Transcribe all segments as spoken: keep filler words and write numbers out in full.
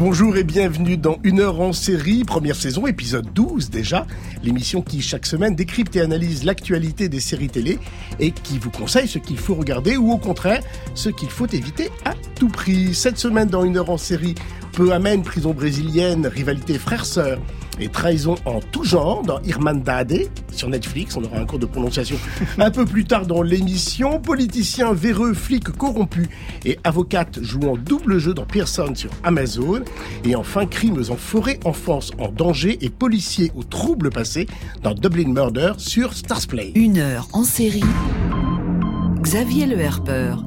Bonjour et bienvenue dans Une heure en série, première saison, épisode douze déjà. L'émission qui, chaque semaine, décrypte et analyse l'actualité des séries télé et qui vous conseille ce qu'il faut regarder ou au contraire, ce qu'il faut éviter à tout prix. Cette semaine, dans Une heure en série, peu amène, prison brésilienne, rivalité frère-sœur et trahison en tout genre dans Irmandade sur Netflix. On aura un cours de prononciation un peu plus tard dans l'émission. Politicien véreux, flic corrompu et avocate jouant double jeu dans Pearson sur Amazon. Et enfin, crimes en forêt, enfance en danger et policiers au trouble passé dans Dublin Murder sur Starzplay. Une heure en série. Xavier Le Herpeur.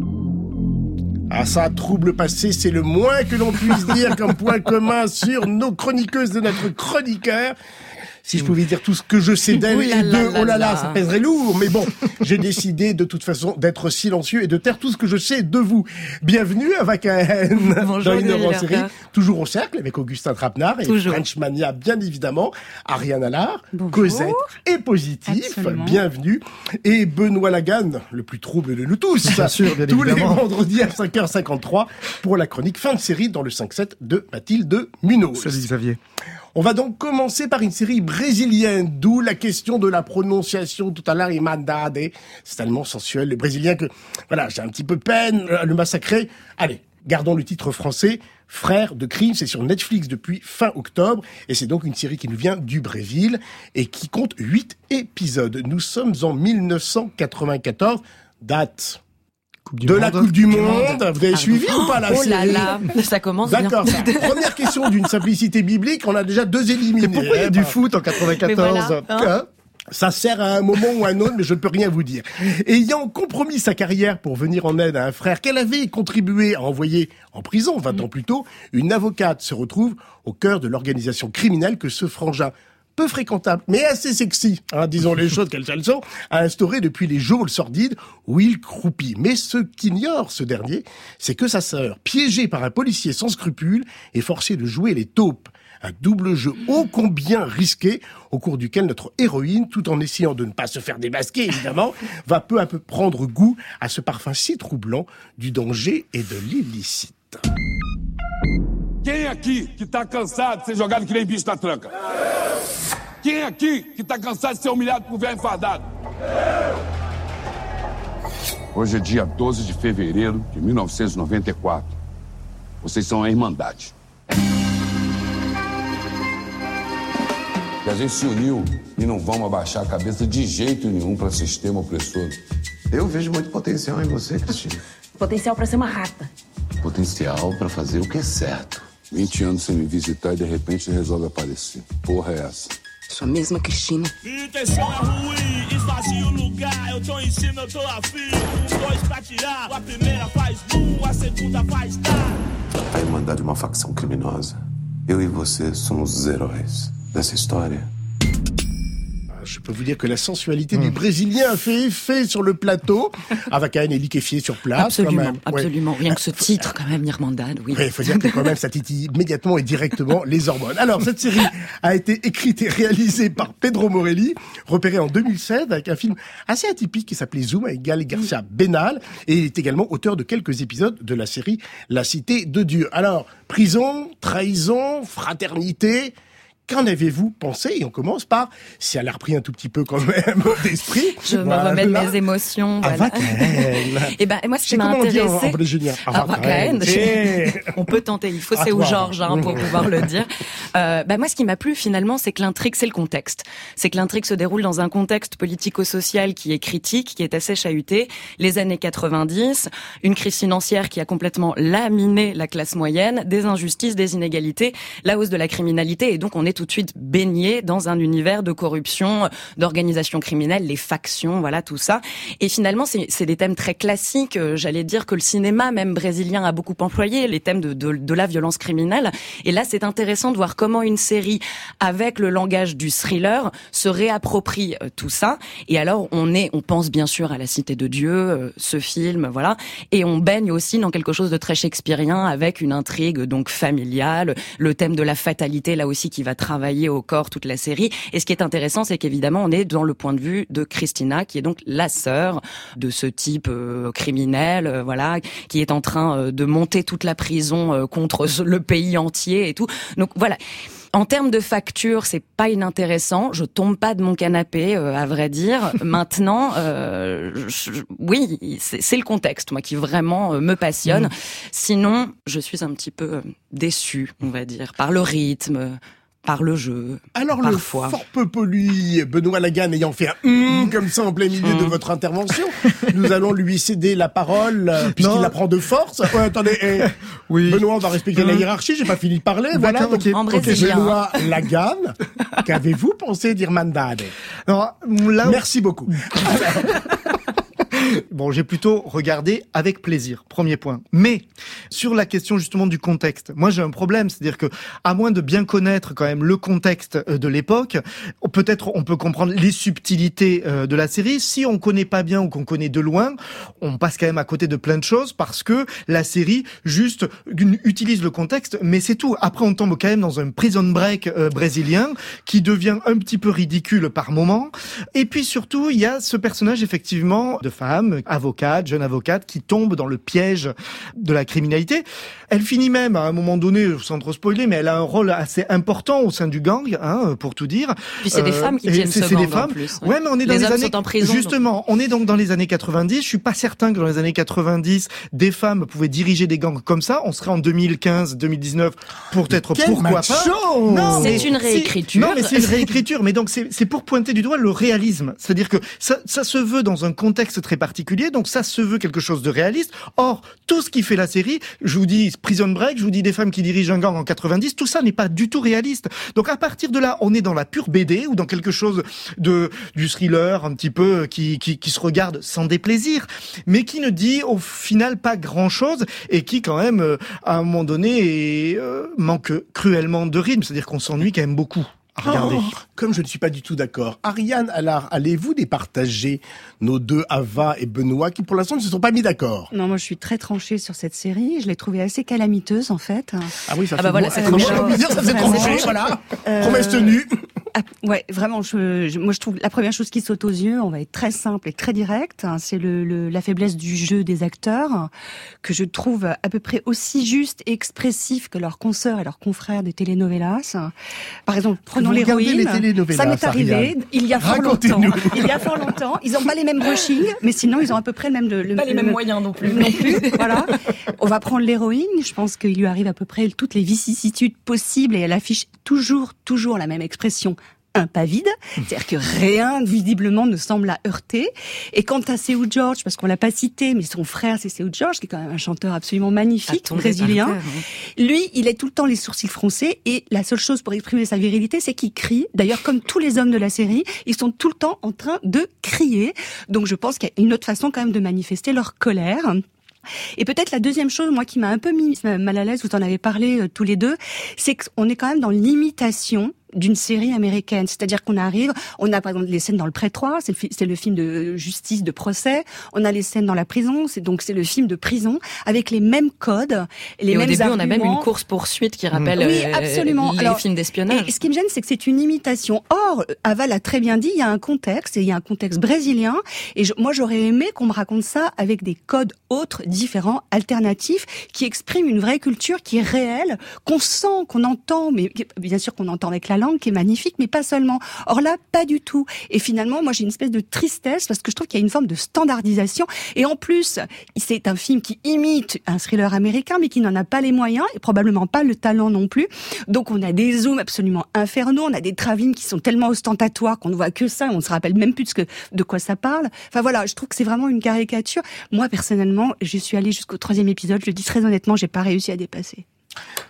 Ah ça, trouble passé, c'est le moins que l'on puisse dire comme point commun sur nos chroniqueuses de notre chroniqueur. Si je pouvais dire tout ce que je sais d'elle et d'eux, oh là là, ça pèserait lourd. Mais bon, j'ai décidé de toute façon d'être silencieux et de taire tout ce que je sais de vous. Bienvenue à Vakaen dans Une heure en série. Toujours au cercle avec Augustin Trapenard et Toujours. Frenchmania, bien évidemment. Ariane Allard, Bonjour. Cosette et Positif. Absolument. Bienvenue. Et Benoît Lagan, le plus trouble de nous tous. Bien sûr, bien tous évidemment. les vendredis à cinq heures cinquante-trois pour la chronique fin de série dans le cinq sept de Mathilde Munoz. Salut Xavier. On va donc commencer par une série brésilienne, d'où la question de la prononciation tout à l'heure, Irmandade. C'est tellement sensuel, les Brésiliens, que voilà, j'ai un petit peu peine à le massacrer. Allez, gardons le titre français, Frères de crime, c'est sur Netflix depuis fin octobre, et c'est donc une série qui nous vient du Brésil, et qui compte huit épisodes. Nous sommes en mille neuf cent quatre-vingt-quatorze, date... de monde. La Coupe du Monde. monde. Vous avez ah, suivi oh, ou pas la oh série? Oh là là, ça commence D'accord, bien. D'accord. Première question d'une simplicité biblique, on a déjà deux éliminés. Mais pourquoi il y a du foot en quatre-vingt-quatorze? Voilà, hein. Ça sert à un moment ou à un autre, mais je ne peux rien vous dire. Ayant compromis sa carrière pour venir en aide à un frère qu'elle avait contribué à envoyer en prison vingt ans plus tôt, une avocate se retrouve au cœur de l'organisation criminelle que ce frangin peu fréquentable, mais assez sexy, hein, disons les choses qu'elles sont, a instauré depuis les geôles sordides où il croupit. Mais ce qu'ignore ce dernier, c'est que sa sœur, piégée par un policier sans scrupules, est forcée de jouer les taupes. Un double jeu ô combien risqué, au cours duquel notre héroïne, tout en essayant de ne pas se faire démasquer, évidemment, va peu à peu prendre goût à ce parfum si troublant du danger et de l'illicite. Quem aqui que tá cansado de ser jogado que nem bicho na tranca? Quem aqui que tá cansado de ser humilhado por velho enfadado? Hoje é dia doze de fevereiro de mil novecentos e noventa e quatro. Vocês são a Irmandade. E a gente se uniu e não vamos abaixar a cabeça de jeito nenhum para sistema opressor. Eu vejo muito potencial em você, Cristina. Potencial para ser uma rata. Potencial para fazer o que é certo. vinte anos sem me visitar e de repente resolve aparecer. Porra é essa? Sou a mesma Cristina. Intenção é ruim, esvazia o lugar. Eu tô em cima, eu tô afim. Um, dois pra tirar. A primeira faz boom, a segunda faz tá. A Irmandade é uma facção criminosa. Eu e você somos os heróis dessa história. Je peux vous dire que la sensualité mmh. du Brésilien a fait effet sur le plateau. Avakaen est liquéfié sur place. Absolument, quand même. absolument. Ouais. Rien que ce titre, quand même, Irmandade, oui. Il ouais, faut dire que quand même, ça titille immédiatement et directement les hormones. Alors, cette série a été écrite et réalisée par Pedro Morelli, repéré en deux mille sept avec un film assez atypique qui s'appelait Zoom avec Gael Garcia Bernal. Et il est également auteur de quelques épisodes de la série La Cité de Dieu. Alors, prison, trahison, fraternité... Qu'en avez-vous pensé? Et on commence par, si elle a repris un tout petit peu quand même d'esprit. Je voilà. me remets de mes émotions. Voilà. Et ben, moi, ce qui m'a intéressé. Avakaen. On peut tenter. Il faut c'est ou Georges, hein, pour pouvoir le dire. Euh, ben, moi, ce qui m'a plu, finalement, c'est que l'intrigue, c'est le contexte. C'est que l'intrigue se déroule dans un contexte politico-social qui est critique, qui est assez chahuté. Les années quatre-vingt-dix, une crise financière qui a complètement laminé la classe moyenne, des injustices, des inégalités, la hausse de la criminalité, et donc on est tout de suite baigné dans un univers de corruption, d'organisation criminelle, les factions, voilà, tout ça. Et finalement, c'est, c'est des thèmes très classiques, euh, j'allais dire que le cinéma, même brésilien, a beaucoup employé, les thèmes de, de, de la violence criminelle. Et là, c'est intéressant de voir comment comment une série avec le langage du thriller se réapproprie euh, tout ça. Et alors on est, on pense bien sûr à La Cité de Dieu, euh, ce film, voilà, et on baigne aussi dans quelque chose de très shakespearien avec une intrigue donc familiale, le thème de la fatalité là aussi qui va travailler au corps toute la série. Et ce qui est intéressant, c'est qu'évidemment on est dans le point de vue de Christina, qui est donc la sœur de ce type euh, criminel, euh, voilà, qui est en train euh, de monter toute la prison euh, contre le pays entier et tout. Donc voilà. En termes de facture, c'est pas inintéressant. Je tombe pas de mon canapé, euh, à vrai dire. Maintenant, euh, je, oui, c'est, c'est le contexte, moi, qui vraiment euh, me passionne. Mmh. Sinon, je suis un petit peu euh, déçue, on va dire, par le rythme, par le jeu. Alors parfois. Le fort peu poli Benoît Laganne ayant fait un mm comme ça en plein milieu mm. de votre intervention, nous allons lui céder la parole euh, puisqu'il la prend de force. Ouais, attendez, eh, oui. Benoît, on va respecter mm. la hiérarchie. J'ai pas fini de parler. D'accord, voilà. Donc, okay. En brésilien. Benoît Laganne, qu'avez-vous pensé d'Irmandade? Alors, là, merci beaucoup. Bon, j'ai plutôt regardé avec plaisir, premier point. Mais sur la question justement du contexte, moi j'ai un problème, c'est-à-dire que à moins de bien connaître quand même le contexte de l'époque, peut-être on peut comprendre les subtilités de la série. Si on connaît pas bien ou qu'on connaît de loin, on passe quand même à côté de plein de choses parce que la série juste utilise le contexte, mais c'est tout. Après on tombe quand même dans un prison break euh, brésilien qui devient un petit peu ridicule par moment. Et puis surtout, il y a ce personnage effectivement de femme avocate, jeune avocate, qui tombe dans le piège de la criminalité. Elle finit même, à un moment donné, sans trop spoiler, mais elle a un rôle assez important au sein du gang, hein, pour tout dire. Puis c'est des euh, femmes qui tiennent ce gang en plus. Ouais, mais on est dans les, les hommes années... sont en prison. Justement, donc. On est donc dans les années quatre-vingt-dix. Je suis pas certain que dans les années quatre-vingt-dix, des femmes pouvaient diriger des gangs comme ça. On serait en deux mille quinze, deux mille dix-neuf, pour être pourquoi pas. Non, c'est une réécriture. Non, mais c'est une réécriture. Mais donc, c'est, c'est pour pointer du doigt le réalisme. C'est-à-dire que ça, ça se veut dans un contexte très particulier, donc ça se veut quelque chose de réaliste. Or, tout ce qui fait la série, je vous dis Prison Break, je vous dis des femmes qui dirigent un gang en quatre-vingt-dix, tout ça n'est pas du tout réaliste. Donc à partir de là, on est dans la pure B D ou dans quelque chose de du thriller un petit peu qui qui, qui se regarde sans déplaisir, mais qui ne dit au final pas grand-chose et qui quand même euh, à un moment donné est, euh, manque cruellement de rythme, c'est-à-dire qu'on s'ennuie quand même beaucoup. Regardez. Oh, comme je ne suis pas du tout d'accord. Ariane, alors, allez-vous départager nos deux Ava et Benoît qui pour l'instant ne se sont pas mis d'accord? Non, moi je suis très tranchée sur cette série. Je l'ai trouvée assez calamiteuse en fait. Ah oui, ça ah fait bah voilà, c'est tranché. Euh, ça c'est tranché, voilà. Euh, Promesse tenue. Ah, ouais, vraiment. Je, je, moi, je trouve la première chose qui saute aux yeux, on va être très simple et très direct, hein, c'est le, le, la faiblesse du jeu des acteurs, que je trouve à peu près aussi juste et expressif que leurs consoeurs et leurs confrères des telenovelas. Par exemple, prenons l'héroïne. Ça m'est arrivé Ariane. il y a fort longtemps. Il y a fort longtemps. Ils n'ont pas les mêmes brushings, mais sinon ils ont à peu près le même. Le, le, pas les le, mêmes moyens non plus. Non plus. Voilà. On va prendre l'héroïne. Je pense qu'il lui arrive à peu près toutes les vicissitudes possibles et elle affiche toujours, toujours la même expression. Un pas vide, c'est-à-dire que rien visiblement ne semble la heurter. Et quant à Seu Jorge, parce qu'on l'a pas cité, mais son frère c'est Seu Jorge, qui est quand même un chanteur absolument magnifique, brésilien. Terre, hein. Lui, il est tout le temps les sourcils froncés et la seule chose pour exprimer sa virilité, c'est qu'il crie. D'ailleurs, comme tous les hommes de la série, ils sont tout le temps en train de crier. Donc je pense qu'il y a une autre façon quand même de manifester leur colère. Et peut-être la deuxième chose, moi, qui m'a un peu mis mal à l'aise, vous en avez parlé euh, tous les deux, c'est qu'on est quand même dans l'imitation d'une série américaine. C'est-à-dire qu'on arrive, on a par exemple les scènes dans le prétoire, c'est le, fi- c'est le film de justice, de procès. On a les scènes dans la prison, c'est donc c'est le film de prison avec les mêmes codes, les et mêmes au début, arguments. on a même une course-poursuite qui rappelle oui, euh, absolument. les Alors, films d'espionnage. Et ce qui me gêne, c'est que c'est une imitation. Or, Ava l'a très bien dit, il y a un contexte, et il y a un contexte brésilien. Et je, moi, j'aurais aimé qu'on me raconte ça avec des codes autres, différents, alternatifs, qui expriment une vraie culture qui est réelle, qu'on sent, qu'on entend, mais bien sûr qu'on entend avec la langue, qui est magnifique, mais pas seulement. Or là, pas du tout. Et finalement, moi, j'ai une espèce de tristesse parce que je trouve qu'il y a une forme de standardisation. Et en plus, c'est un film qui imite un thriller américain, mais qui n'en a pas les moyens et probablement pas le talent non plus. Donc, on a des zooms absolument infernaux, on a des travelling qui sont tellement ostentatoires qu'on ne voit que ça, on ne se rappelle même plus de, ce que, de quoi ça parle. Enfin voilà, je trouve que c'est vraiment une caricature. Moi, personnellement, je suis allée jusqu'au troisième épisode, je le dis très honnêtement, j'ai pas réussi à dépasser.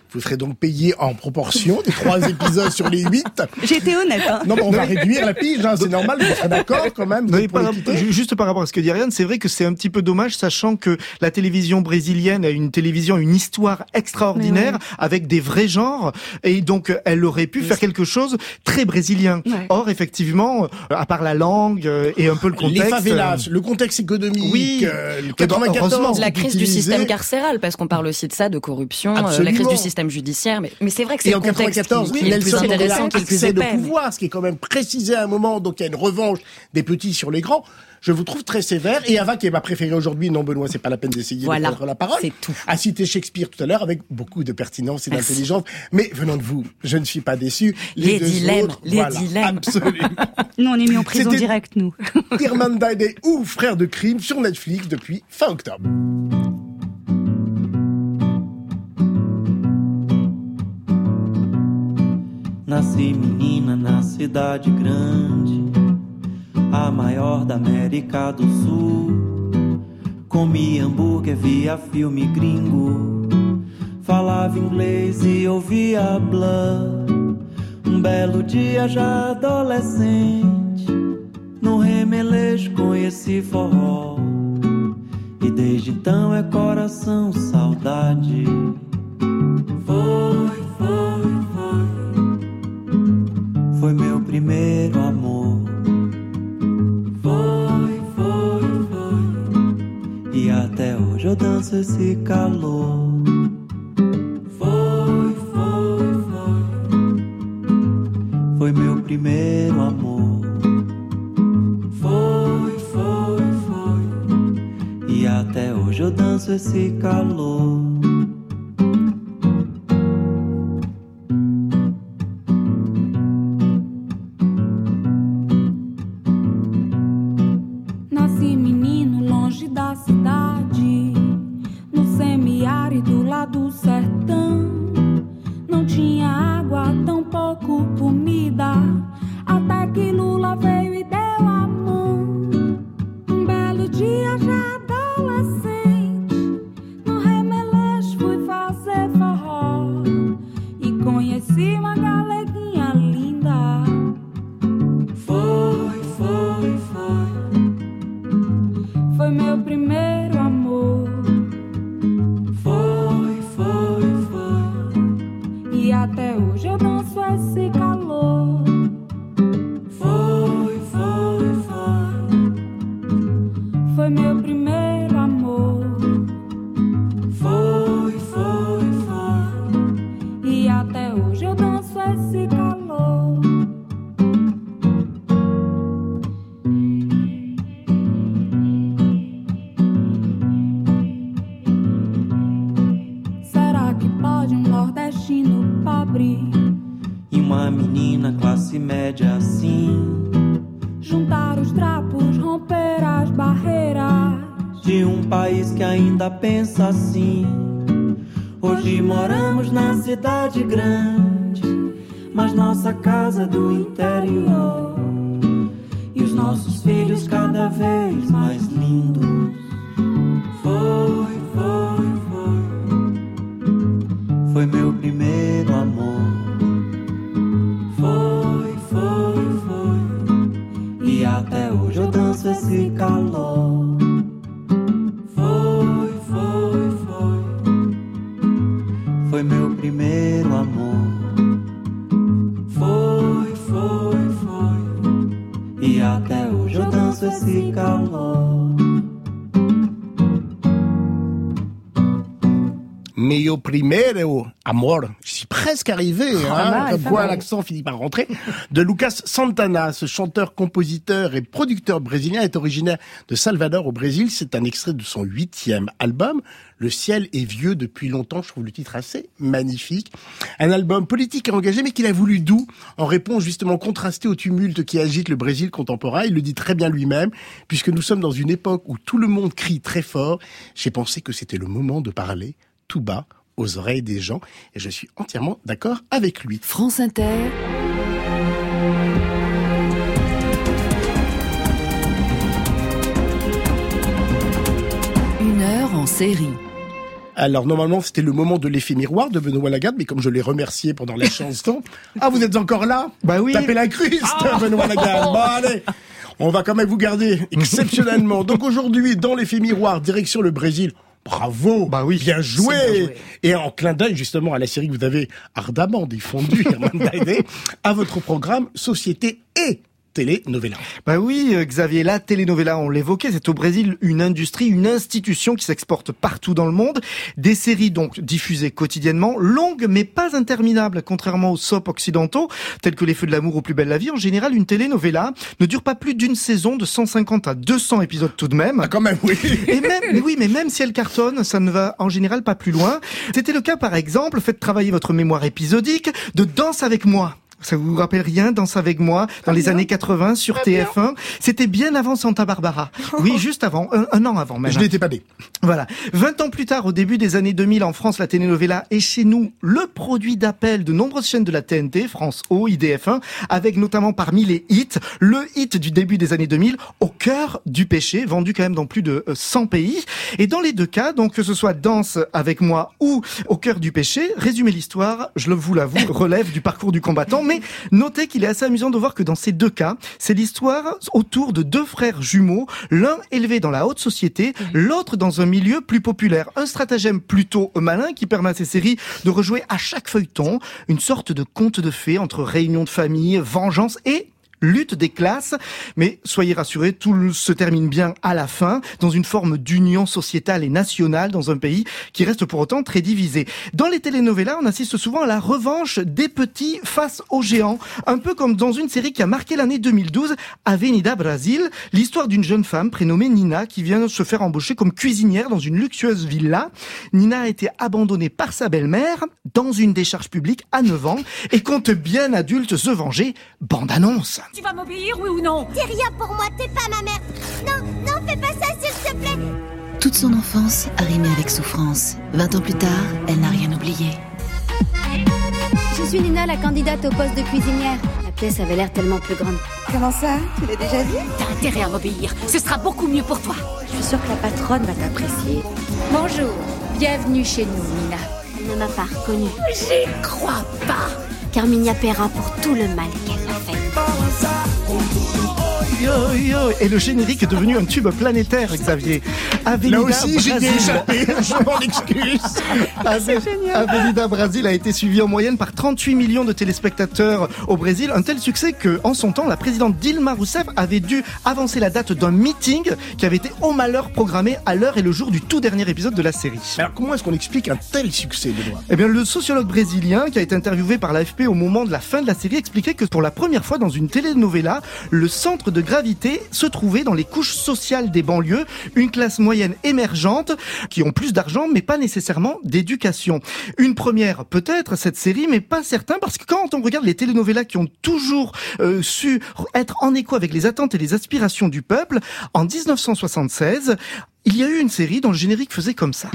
Vous serez donc payé en proportion des trois épisodes sur les huit. J'ai été honnête, hein. Non, mais on va réduire la pige, hein, c'est normal, vous serez d'accord quand même. Non, par, juste par rapport à ce que dit Ariane, c'est vrai que c'est un petit peu dommage, sachant que la télévision brésilienne a une télévision, une histoire extraordinaire, ouais. avec des vrais genres, et donc elle aurait pu faire quelque chose très brésilien. Ouais. Or, effectivement, à part la langue et un peu le contexte... Les favelas, le contexte économique, oui. euh, le quatre-vingt-quatorze... La crise utilisé... du système carcéral, parce qu'on parle aussi de ça, de corruption, euh, la crise du système judiciaire, mais, mais c'est vrai que c'est et le contexte qui, qui est le plus intéressant, qui est le plus épais. De pouvoir, ce qui est quand même précisé à un moment, donc il y a une revanche des petits sur les grands. Je vous trouve très sévère. Et Ava, qui est ma préférée aujourd'hui, non Benoît, c'est pas la peine d'essayer voilà, de prendre la parole. C'est tout. A cité Shakespeare tout à l'heure avec beaucoup de pertinence et Merci. d'intelligence. Mais venant de vous, je ne suis pas déçu. Les, les dilemmes, autres, les voilà, dilemmes. Absolument. Nous, on est mis en prison C'était direct, nous. Irmandade ou Frères de crime sur Netflix depuis fin octobre. Nasci menina na cidade grande, a maior da América do Sul. Comia hambúrguer, via filme gringo, falava inglês e ouvia Blur. Um belo dia já adolescente, no Remelejo conheci forró. E desde então é coração, saudade. Foi, foi, foi. Foi meu primeiro amor. Foi, foi, foi. E até hoje eu danço esse calor. Foi, foi, foi. Foi meu primeiro amor. Foi, foi, foi. E até hoje eu danço esse calor. Pensa assim, hoje moramos na cidade grande, mas nossa casa é do interior, e os nossos filhos cada vez mais lindos. Foi, foi, foi, foi meu primeiro amor. Foi, foi, foi, e até hoje eu danço esse calor. Foi meu primeiro amor. Foi, foi, foi. E até hoje eu danço esse calor. Meu primeiro amor, je suis presque arrivé, oh, hein, mal, comme quoi l'accent finit par rentrer, de Lucas Santana. Ce chanteur, compositeur et producteur brésilien est originaire de Salvador au Brésil. C'est un extrait de son huitième album. Le ciel est vieux depuis longtemps. Je trouve le titre assez magnifique. Un album politique et engagé, mais qu'il a voulu doux, en réponse justement contrastée au tumulte qui agite le Brésil contemporain. Il le dit très bien lui-même, puisque nous sommes dans une époque où tout le monde crie très fort. J'ai pensé que c'était le moment de parler tout bas aux oreilles des gens, et je suis entièrement d'accord avec lui. France Inter. Une heure en série. Alors, normalement, c'était le moment de l'effet miroir de Benoît Lagarde, mais comme je l'ai remercié pendant la chanson... Ah, vous êtes encore là? Bah oui. Tapez la cruste, oh Benoît Lagarde. Bon, allez. On va quand même vous garder exceptionnellement. Donc aujourd'hui, dans l'effet miroir, direction le Brésil. Bravo, bah oui, bien joué. bien joué. Et en clin d'œil justement à la série que vous avez ardemment défendue, à votre programme Société et Telenovela. Bah oui, Xavier, la telenovela, on l'évoquait, c'est au Brésil une industrie, une institution qui s'exporte partout dans le monde. Des séries donc diffusées quotidiennement, longues mais pas interminables, contrairement aux soaps occidentaux, tels que Les Feux de l'amour ou Plus belle la vie. En général, une telenovela ne dure pas plus d'une saison, de cent cinquante à deux cents épisodes tout de même. Ah, quand même, oui. Et même, mais oui, mais même si elle cartonne, ça ne va en général pas plus loin. C'était le cas, par exemple, faites travailler votre mémoire épisodique de Danse avec moi. Ça vous rappelle rien, Danse avec moi, dans les années quatre-vingts sur T F un. C'était bien avant Santa Barbara. Oui, juste avant, un, un an avant même. Je n'étais pas né. Voilà. vingt ans plus tard, au début des années deux mille, en France, la telenovela est chez nous le produit d'appel de nombreuses chaînes de la T N T, France O, I D F un, avec notamment parmi les hits, le hit du début des années deux mille, Au cœur du péché, vendu quand même dans plus de cent pays. Et dans les deux cas, donc que ce soit Danse avec moi ou Au cœur du péché, résumer l'histoire, je vous l'avoue, relève du parcours du combattant. Mais notez qu'il est assez amusant de voir que dans ces deux cas, c'est l'histoire autour de deux frères jumeaux, l'un élevé dans la haute société, l'autre dans un milieu plus populaire. Un stratagème plutôt malin qui permet à ces séries de rejouer à chaque feuilleton une sorte de conte de fées entre réunion de famille, vengeance et lutte des classes, mais soyez rassurés, tout se termine bien à la fin, dans une forme d'union sociétale et nationale dans un pays qui reste pour autant très divisé. Dans les telenovelas, on assiste souvent à la revanche des petits face aux géants, un peu comme dans une série qui a marqué l'année deux mille douze, Avenida Brasil, l'histoire d'une jeune femme prénommée Nina qui vient se faire embaucher comme cuisinière dans une luxueuse villa. Nina a été abandonnée par sa belle-mère dans une décharge publique à neuf ans et compte bien adulte se venger. Bande-annonce. Tu vas m'obéir, oui ou non? C'est rien pour moi, t'es pas ma mère. Non, non, fais pas ça, s'il te plaît. Toute son enfance a rimé avec souffrance. Vingt ans plus tard, elle n'a rien oublié. Je suis Nina, la candidate au poste de cuisinière. La pièce avait l'air tellement plus grande. Comment ça? Tu l'as déjà vu? T'as intérêt à m'obéir, ce sera beaucoup mieux pour toi. Je suis sûre que la patronne va t'apprécier. Bonjour, bienvenue chez nous, Nina. Elle ne m'a pas reconnue. J'y crois pas. Carminia paiera pour tout le mal qu'elle a fait. Yo, yo. Et le générique est devenu un tube planétaire, Xavier. Avenida Là aussi, j'ai échappé, je m'en excuse. Avenida Brasil a été suivi en moyenne par trente-huit millions de téléspectateurs au Brésil. Un tel succès que, en son temps, la présidente Dilma Rousseff avait dû avancer la date d'un meeting qui avait été au malheur programmé à l'heure et le jour du tout dernier épisode de la série. Alors, comment est-ce qu'on explique un tel succès, Benoît? Eh bien, le sociologue brésilien qui a été interviewé par l'A F P au moment de la fin de la série expliquait que pour la première fois dans une telenovela, le centre de gravité se trouvait dans les couches sociales des banlieues, une classe moyenne émergente qui ont plus d'argent mais pas nécessairement d'éducation. Une première peut-être cette série, mais pas certain, parce que quand on regarde les telenovelas qui ont toujours euh, su être en écho avec les attentes et les aspirations du peuple, en dix-neuf cent soixante-seize, il y a eu une série dont le générique faisait comme ça.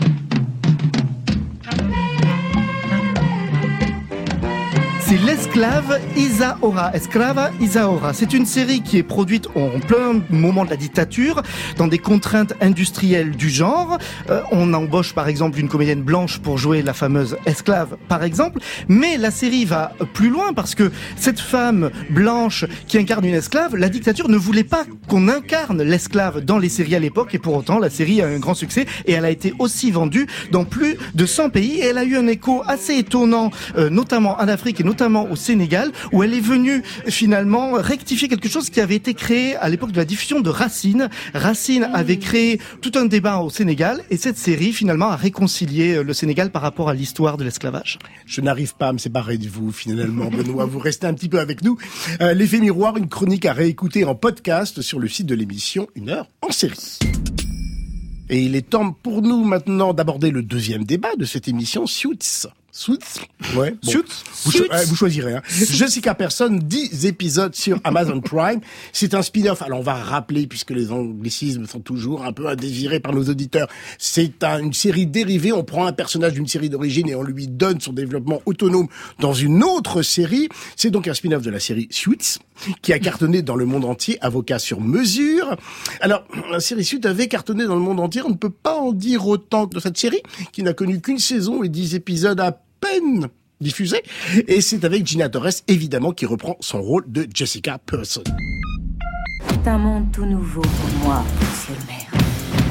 C'est l'Esclave Isaura, Escrava Isaura. C'est une série qui est produite en plein moment de la dictature, dans des contraintes industrielles du genre. Euh, on embauche par exemple une comédienne blanche pour jouer la fameuse esclave, par exemple. Mais la série va plus loin parce que cette femme blanche qui incarne une esclave, la dictature ne voulait pas qu'on incarne l'esclave dans les séries à l'époque, et pour autant la série a un grand succès et elle a été aussi vendue dans plus de cent pays. Et elle a eu un écho assez étonnant, euh, notamment en Afrique et notamment au Sénégal, où elle est venue finalement rectifier quelque chose qui avait été créé à l'époque de la diffusion de Racine. Racine avait créé tout un débat au Sénégal, et cette série finalement a réconcilié le Sénégal par rapport à l'histoire de l'esclavage. Je n'arrive pas à me séparer de vous finalement, Benoît, vous restez un petit peu avec nous. Euh, L'effet miroir, une chronique à réécouter en podcast sur le site de l'émission Une heure en série. Et il est temps pour nous maintenant d'aborder le deuxième débat de cette émission, Suits. Suits, ouais. Bon. Suits. Vous, cho- euh, vous choisirez. Hein. Jessica Person, dix épisodes sur Amazon Prime. C'est un spin-off. Alors on va rappeler, puisque les anglicismes sont toujours un peu à désirer par nos auditeurs. C'est un, une série dérivée. On prend un personnage d'une série d'origine et on lui donne son développement autonome dans une autre série. C'est donc un spin-off de la série Suits, qui a cartonné dans le monde entier, Avocat sur mesure. Alors, la série Suits avait cartonné dans le monde entier. On ne peut pas en dire autant de cette série, qui n'a connu qu'une saison et dix épisodes à peine diffusés. Et c'est avec Gina Torres, évidemment, qui reprend son rôle de Jessica Person. C'est un monde tout nouveau pour moi, monsieur le maire.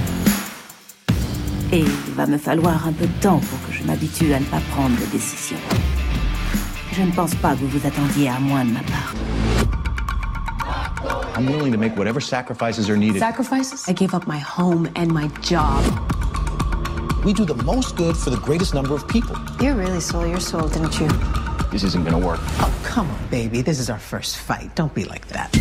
Et il va me falloir un peu de temps pour que je m'habitue à ne pas prendre de décisions. Je ne pense pas que vous vous attendiez à moins de ma part. I'm willing to make whatever sacrifices are needed. Sacrifices? I gave up my home and my job. We do the most good for the greatest number of people. You really sold your soul, didn't you? This isn't gonna work. Oh, come on, baby. This is our first fight. Don't be like that.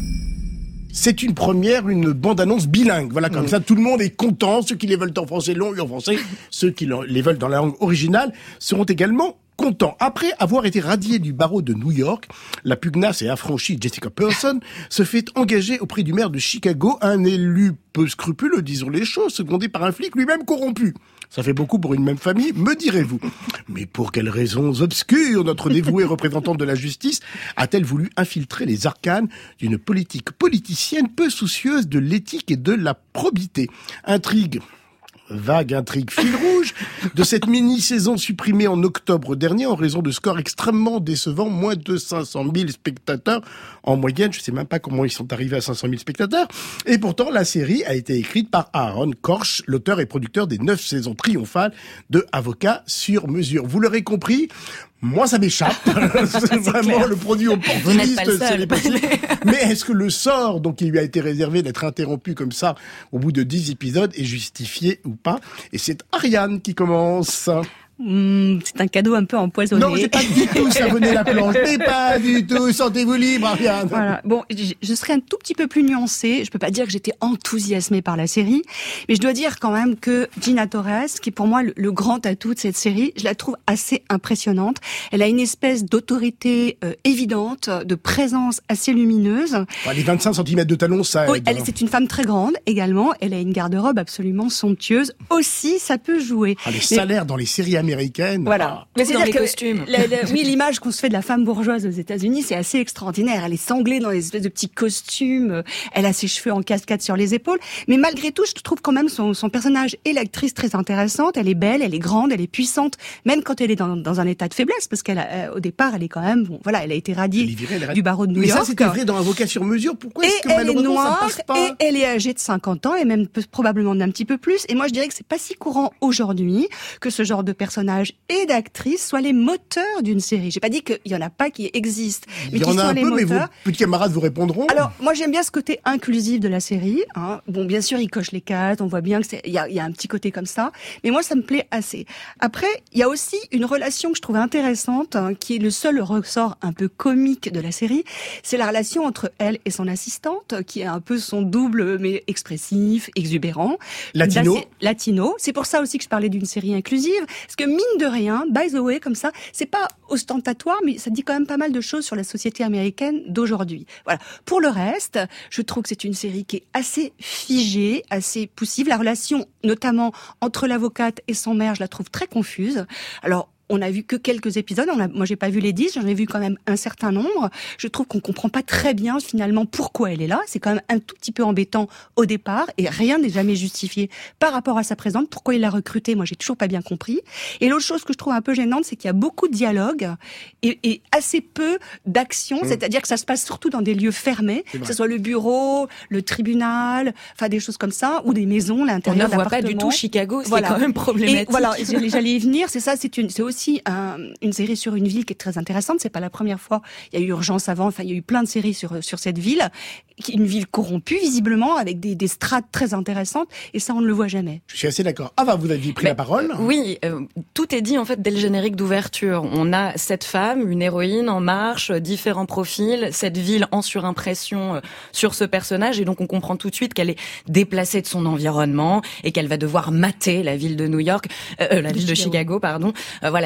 C'est une première, une bande-annonce bilingue. Voilà, comme mmh. ça, tout le monde est content. Ceux qui les veulent en français l'ont eu en français. Ceux qui les veulent dans la langue originale seront également content. Après avoir été radiée du barreau de New York, la pugnace et affranchie Jessica Person se fait engager auprès du maire de Chicago, un élu peu scrupuleux, disons les choses, secondé par un flic lui-même corrompu. Ça fait beaucoup pour une même famille, me direz-vous. Mais pour quelles raisons obscures notre dévouée représentante de la justice a-t-elle voulu infiltrer les arcanes d'une politique politicienne peu soucieuse de l'éthique et de la probité? Intrigue. Vague intrigue fil rouge de cette mini-saison supprimée en octobre dernier en raison de scores extrêmement décevants, moins de cinq cent mille spectateurs en moyenne. Je sais même pas comment ils sont arrivés à cinq cent mille spectateurs. Et pourtant, la série a été écrite par Aaron Korsh, l'auteur et producteur des neuf saisons triomphales de Avocat sur mesure. Vous l'aurez compris, moi, ça m'échappe. C'est vraiment clair. Le produit opportuniste. Mais est-ce que le sort, donc, qui lui a été réservé d'être interrompu comme ça, au bout de dix épisodes, est justifié ou pas? Et c'est Ariane qui commence. Mmh, c'est un cadeau un peu empoisonné. Non, j'ai pas du tout savonné la planche. Mais pas du tout. Sentez-vous libre, Ariane. Voilà. Bon, je, je serai un tout petit peu plus nuancée. Je peux pas dire que j'étais enthousiasmée par la série, mais je dois dire quand même que Gina Torres, qui est pour moi le, le grand atout de cette série, je la trouve assez impressionnante. Elle a une espèce d'autorité euh, évidente, de présence assez lumineuse. Enfin, les vingt-cinq centimètres de talons, ça aide. Oui, elle, c'est une femme très grande également. Elle a une garde-robe absolument somptueuse. Aussi, ça peut jouer. Ah, les mais... salaires dans les séries américaines. Voilà. Mais c'est dans les costumes. La, la, oui, l'image qu'on se fait de la femme bourgeoise aux États-Unis, c'est assez extraordinaire. Elle est sanglée dans des espèces de petits costumes. Elle a ses cheveux en cascade sur les épaules. Mais malgré tout, je trouve quand même son, son personnage et l'actrice très intéressante. Elle est belle, elle est grande, elle est puissante, même quand elle est dans, dans un état de faiblesse, parce qu'elle, a, au départ, elle est quand même, bon, voilà, elle a été radiée virée, du barreau de New mais York. Mais ça, c'était vrai dans Avocat sur mesure. Pourquoi est-ce que malheureusement noire, ça passe pas? Et elle est âgée de cinquante ans et même probablement d'un petit peu plus. Et moi, je dirais que c'est pas si courant aujourd'hui que ce genre de personnage et d'actrices soient les moteurs d'une série. J'ai pas dit qu'il y en a pas qui existent, mais qui sont un les peu, moteurs. Mais vos petits camarades vous répondront. Alors, moi, j'aime bien ce côté inclusif de la série. Hein. Bon, bien sûr, il coche les cases. On voit bien que c'est, il y a, il y a un petit côté comme ça. Mais moi, ça me plaît assez. Après, il y a aussi une relation que je trouve intéressante, hein, qui est le seul ressort un peu comique de la série. C'est la relation entre elle et son assistante, qui est un peu son double, mais expressif, exubérant. Latino. Là, c'est, latino. C'est pour ça aussi que je parlais d'une série inclusive. Parce que mine de rien, by the way, comme ça, c'est pas ostentatoire, mais ça dit quand même pas mal de choses sur la société américaine d'aujourd'hui. Voilà. Pour le reste, je trouve que c'est une série qui est assez figée, assez poussive. La relation, notamment entre l'avocate et son maire, je la trouve très confuse. Alors, on a vu que quelques épisodes. On a, moi, j'ai pas vu les dix. J'en ai vu quand même un certain nombre. Je trouve qu'on comprend pas très bien finalement pourquoi elle est là. C'est quand même un tout petit peu embêtant au départ et rien n'est jamais justifié par rapport à sa présence. Pourquoi il l'a recrutée, moi, j'ai toujours pas bien compris. Et l'autre chose que je trouve un peu gênante, c'est qu'il y a beaucoup de dialogue et, et assez peu d'action. Mmh. C'est-à-dire que ça se passe surtout dans des lieux fermés, que ce soit le bureau, le tribunal, enfin des choses comme ça, ou des maisons, l'intérieur d'appartements. On ne voit pas du tout Chicago. C'est voilà. quand même problématique. Et voilà, j'allais y venir. C'est ça. C'est une, c'est aussi aussi un, une série sur une ville qui est très intéressante. C'est pas la première fois. Il y a eu Urgence avant. Enfin, il y a eu plein de séries sur sur cette ville, une ville corrompue visiblement, avec des, des strates très intéressantes. Et ça, on ne le voit jamais. Je suis assez d'accord. Ah bah, vous aviez pris Mais, la parole. Oui, euh, tout est dit en fait dès le générique d'ouverture. On a cette femme, une héroïne en marche, différents profils, cette ville en surimpression euh, sur ce personnage, et donc on comprend tout de suite qu'elle est déplacée de son environnement et qu'elle va devoir mater la ville de New York, euh, la ville de Chicago, pardon. Euh, voilà.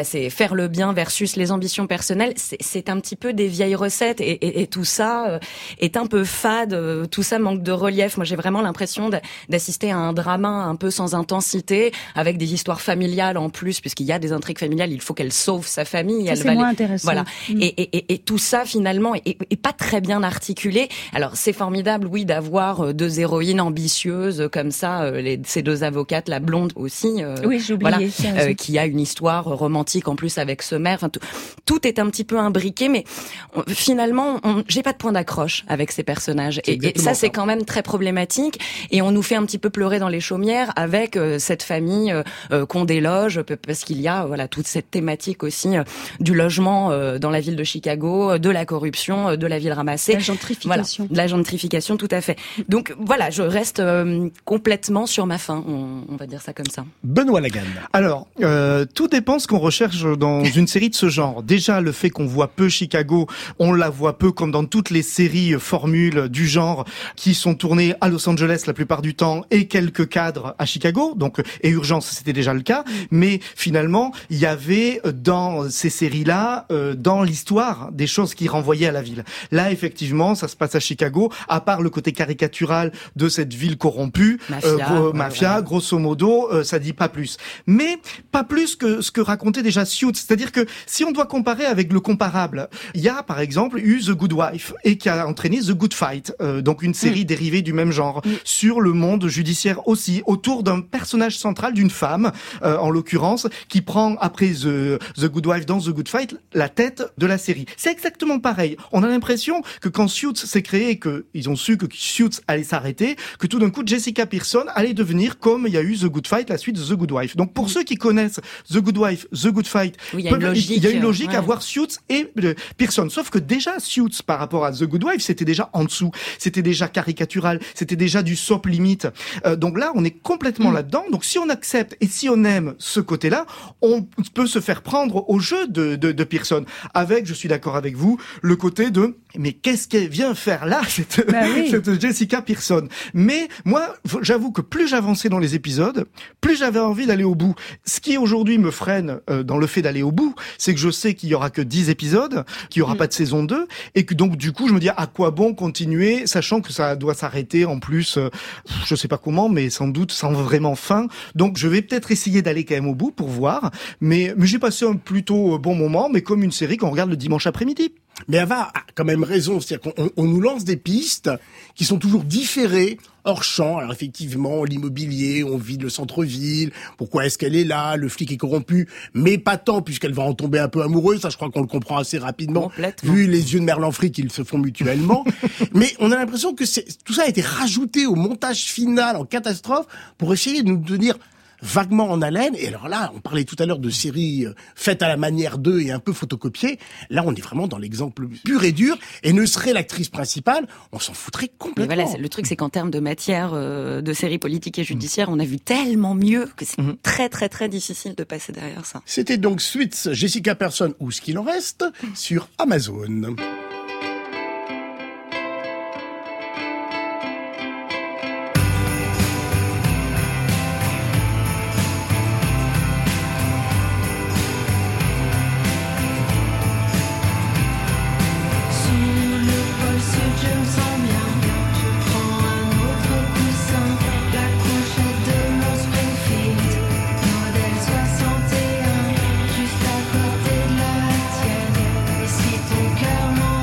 voilà, c'est faire le bien versus les ambitions personnelles. C'est, c'est un petit peu des vieilles recettes et, et, et tout ça euh, est un peu fade. Euh, tout ça manque de relief. Moi, j'ai vraiment l'impression de, d'assister à un drama un peu sans intensité, avec des histoires familiales en plus, puisqu'il y a des intrigues familiales. Il faut qu'elle sauve sa famille. Ça, elle c'est va moins les... intéressant. Voilà. Mmh. Et, et, et, et tout ça finalement est, est pas très bien articulé. Alors c'est formidable, oui, d'avoir deux héroïnes ambitieuses comme ça, euh, les, ces deux avocates, la blonde aussi. Euh, oui, j'ai oublié. Voilà, euh, qui a une histoire romantique en plus avec ce maire. Enfin, tout, tout est un petit peu imbriqué, mais on, finalement, on, j'ai pas de point d'accroche avec ces personnages. Et, et ça, c'est quand même très problématique. Et on nous fait un petit peu pleurer dans les chaumières avec euh, cette famille euh, qu'on déloge, parce qu'il y a voilà toute cette thématique aussi euh, du logement euh, dans la ville de Chicago, de la corruption, euh, de la ville ramassée. La gentrification. Voilà, de la gentrification, tout à fait. Donc voilà, je reste euh, complètement sur ma faim, on, on va dire ça comme ça. Benoît Lagarde. Alors, euh, tout dépend ce qu'on recherche dans une série de ce genre. Déjà, le fait qu'on voit peu Chicago, on la voit peu comme dans toutes les séries formules du genre qui sont tournées à Los Angeles la plupart du temps et quelques cadres à Chicago. Donc, et Urgence, c'était déjà le cas. Mais finalement, il y avait dans ces séries-là, euh, dans l'histoire, des choses qui renvoyaient à la ville. Là, effectivement, ça se passe à Chicago, à part le côté caricatural de cette ville corrompue, mafia, euh, gros, ouais, mafia ouais. grosso modo, euh, ça dit pas plus. Mais pas plus que ce que racontait déjà Suits. C'est-à-dire que si on doit comparer avec le comparable, il y a par exemple eu The Good Wife et qui a entraîné The Good Fight, euh, donc une série mmh. dérivée du même genre, mmh. sur le monde judiciaire aussi, autour d'un personnage central, d'une femme, euh, en l'occurrence, qui prend après The, The Good Wife dans The Good Fight la tête de la série. C'est exactement pareil. On a l'impression que quand Suits s'est créé, que ils ont su que Suits allait s'arrêter, que tout d'un coup Jessica Pearson allait devenir comme il y a eu The Good Fight, la suite de The Good Wife. Donc pour mmh. ceux qui connaissent The Good Wife, The Good Fight, oui, il y a une logique, il y a une logique ouais. à voir Suits et euh, Pearson. Sauf que déjà Suits par rapport à The Good Wife, c'était déjà en dessous, c'était déjà caricatural, c'était déjà du soap limite. Euh, donc là, on est complètement mmh. là-dedans. Donc si on accepte et si on aime ce côté-là, on peut se faire prendre au jeu de, de, de Pearson. Avec, je suis d'accord avec vous, le côté de mais qu'est-ce qu'elle vient faire là, cette, bah oui. cette Jessica Pearson. Mais moi, j'avoue que plus j'avançais dans les épisodes, plus j'avais envie d'aller au bout. Ce qui aujourd'hui me freine euh, dans le fait d'aller au bout, c'est que je sais qu'il y aura que dix épisodes, qu'il y aura mmh. pas de saison deux, et que donc du coup je me dis à quoi bon continuer, sachant que ça doit s'arrêter en plus, euh, je sais pas comment, mais sans doute sans vraiment fin. Donc je vais peut-être essayer d'aller quand même au bout pour voir, mais, mais j'ai passé un plutôt bon moment, mais comme une série qu'on regarde le dimanche après-midi. Mais Ava a quand même raison, c'est-à-dire qu'on on nous lance des pistes qui sont toujours différées, hors champ. Alors effectivement, l'immobilier, on vide le centre-ville, pourquoi est-ce qu'elle est là, le flic est corrompu, mais pas tant, puisqu'elle va en tomber un peu amoureuse, ça je crois qu'on le comprend assez rapidement, vu les yeux de Merlan Frick qu'ils se font mutuellement. Mais on a l'impression que c'est, tout ça a été rajouté au montage final en catastrophe pour essayer de nous tenir vaguement en haleine. Et alors là, on parlait tout à l'heure de séries faites à la manière d'eux et un peu photocopiées. Là, on est vraiment dans l'exemple pur et dur. Et ne serait l'actrice principale, on s'en foutrait complètement. Mais voilà, le truc, c'est qu'en termes de matière euh, de séries politiques et judiciaires, mmh. on a vu tellement mieux que c'est mmh. très, très, très difficile de passer derrière ça. C'était donc Suits, Jessica Pearson ou ce qu'il en reste sur Amazon. Juste à côté de la tienne. Et si ton cœur m'en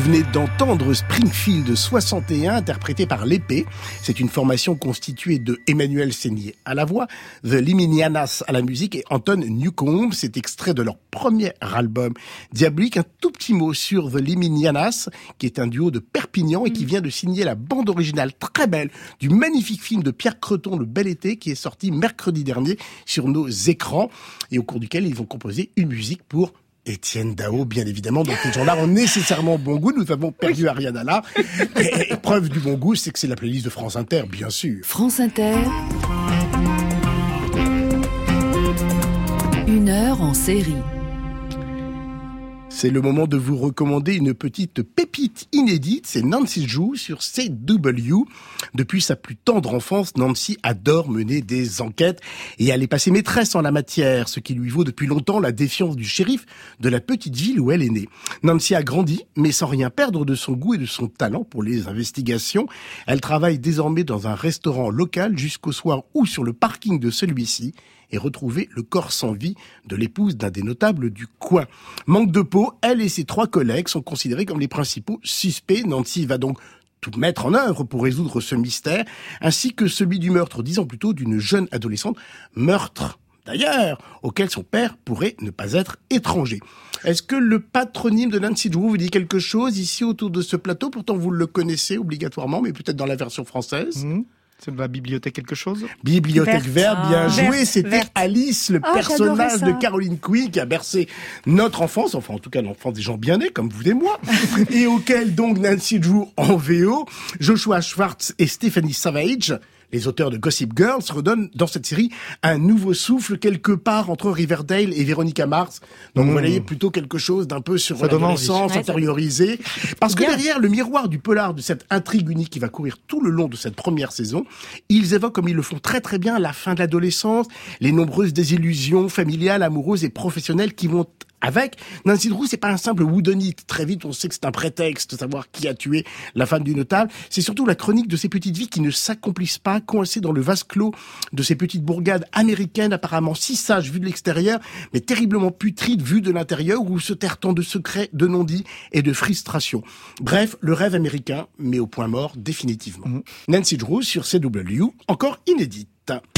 venez d'entendre Springfield soixante et un, interprété par l'Épée. C'est une formation constituée de Emmanuel Seignier à la voix, The Liminianas à la musique et Anton Newcombe. C'est extrait de leur premier album Diabolique. Un tout petit mot sur The Liminianas, qui est un duo de Perpignan et qui vient de signer la bande originale très belle du magnifique film de Pierre Creton, Le Bel Été, qui est sorti mercredi dernier sur nos écrans et au cours duquel ils ont composé une musique pour Étienne Dao, bien évidemment. Donc, ces gens-là ont nécessairement bon goût. Nous avons perdu oui. Ariana là. Et, et preuve du bon goût, c'est que c'est la playlist de France Inter, bien sûr. France Inter. Une heure en série. C'est le moment de vous recommander une petite pépite inédite. C'est Nancy Drew sur C W. Depuis sa plus tendre enfance, Nancy adore mener des enquêtes et elle est passée maîtresse en la matière, ce qui lui vaut depuis longtemps la défiance du shérif de la petite ville où elle est née. Nancy a grandi, mais sans rien perdre de son goût et de son talent pour les investigations. Elle travaille désormais dans un restaurant local jusqu'au soir où, sur le parking de celui-ci, et retrouver le corps sans vie de l'épouse d'un des notables du coin. Manque de peau, elle et ses trois collègues sont considérés comme les principaux suspects. Nancy va donc tout mettre en œuvre pour résoudre ce mystère, ainsi que celui du meurtre, dix ans plus tôt, d'une jeune adolescente. Meurtre, d'ailleurs, auquel son père pourrait ne pas être étranger. Est-ce que le patronyme de Nancy Drew vous dit quelque chose ici autour de ce plateau? Pourtant, vous le connaissez obligatoirement, mais peut-être dans la version française. Mmh. C'est de la bibliothèque quelque chose? Bibliothèque verte, vert, bien ah, joué. Verte, C'était verte. Alice, le oh, personnage de Caroline Quinn qui a bercé notre enfance, enfin en tout cas l'enfance des gens bien nés, comme vous et moi, et auquel donc Nancy Drew en V O, Joshua Schwartz et Stephanie Savage, les auteurs de Gossip Girl, se redonnent dans cette série un nouveau souffle quelque part entre Riverdale et Véronica Mars. Donc mmh. vous voyez plutôt quelque chose d'un peu sur l'adolescence ouais, intériorisée. Parce que bien. Derrière le miroir du polar de cette intrigue unique qui va courir tout le long de cette première saison, ils évoquent comme ils le font très très bien la fin de l'adolescence, les nombreuses désillusions familiales, amoureuses et professionnelles qui vont avec. Nancy Drew, c'est pas un simple whodunit. Très vite, on sait que c'est un prétexte de savoir qui a tué la femme du notable. C'est surtout la chronique de ces petites vies qui ne s'accomplissent pas, coincées dans le vase clos de ces petites bourgades américaines, apparemment si sages vues de l'extérieur, mais terriblement putrides vues de l'intérieur, où se terrent tant de secrets, de non-dits et de frustrations. Bref, le rêve américain, mais au point mort, définitivement. Mmh. Nancy Drew sur C W, encore inédite.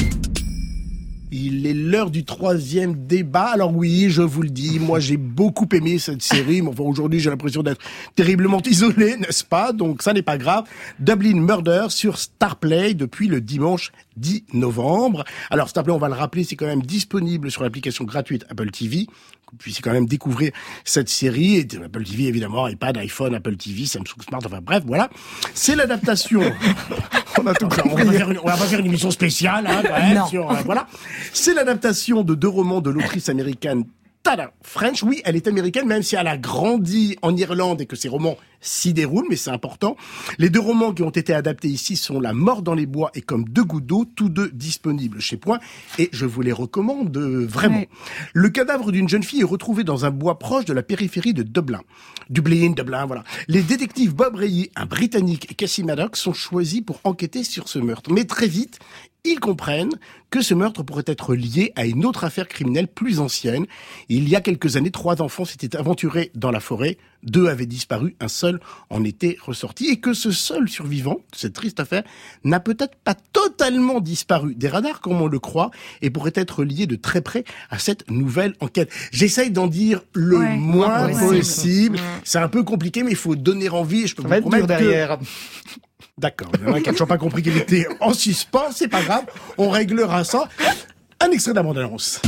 Il est l'heure du troisième débat. Alors oui, je vous le dis, moi j'ai beaucoup aimé cette série, mais enfin aujourd'hui j'ai l'impression d'être terriblement isolé, n'est-ce pas? Donc ça n'est pas grave. Dublin Murder sur Starplay depuis le dimanche dix novembre. Alors Starplay, on va le rappeler, c'est quand même disponible sur l'application gratuite Apple T V. Vous puissiez quand même découvrir cette série. Et Apple T V, évidemment, iPad, iPhone, Apple T V, Samsung Smart, enfin bref, voilà. C'est l'adaptation. on, a tout on, va faire une, on va pas faire une émission spéciale, hein, quand même, sur, euh, voilà. C'est l'adaptation de deux romans de l'autrice américaine Tana French. Oui, elle est américaine, même si elle a grandi en Irlande et que ses romans s'y déroulent, mais c'est important. Les deux romans qui ont été adaptés ici sont La mort dans les bois et Comme deux gouttes d'eau, tous deux disponibles chez Point, et je vous les recommande vraiment. Ouais. Le cadavre d'une jeune fille est retrouvé dans un bois proche de la périphérie de Dublin. Dublin, Dublin, voilà. Les détectives Bob Reilly, un Britannique, et Cassie Maddox sont choisis pour enquêter sur ce meurtre. Mais très vite, ils comprennent que ce meurtre pourrait être lié à une autre affaire criminelle plus ancienne. Il y a quelques années, trois enfants s'étaient aventurés dans la forêt. Deux avaient disparu, un seul en était ressorti. Et que ce seul survivant de cette triste affaire n'a peut-être pas totalement disparu des radars, comme on le croit, et pourrait être lié de très près à cette nouvelle enquête. J'essaye d'en dire le ouais, moins possible. possible. Ouais. C'est un peu compliqué, mais il faut donner envie. Et je peux Ça vous promettre que... derrière. D'accord, il y en a qui n'ont pas compris qu'il était en suspens, c'est pas grave, on réglera ça. Un extrait d'abondance.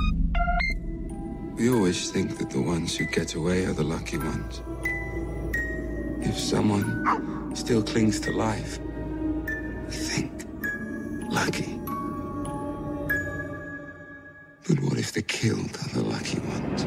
We always think that the ones who get away are the lucky ones. If someone still clings to life, we think lucky. But what if the killed are the lucky ones?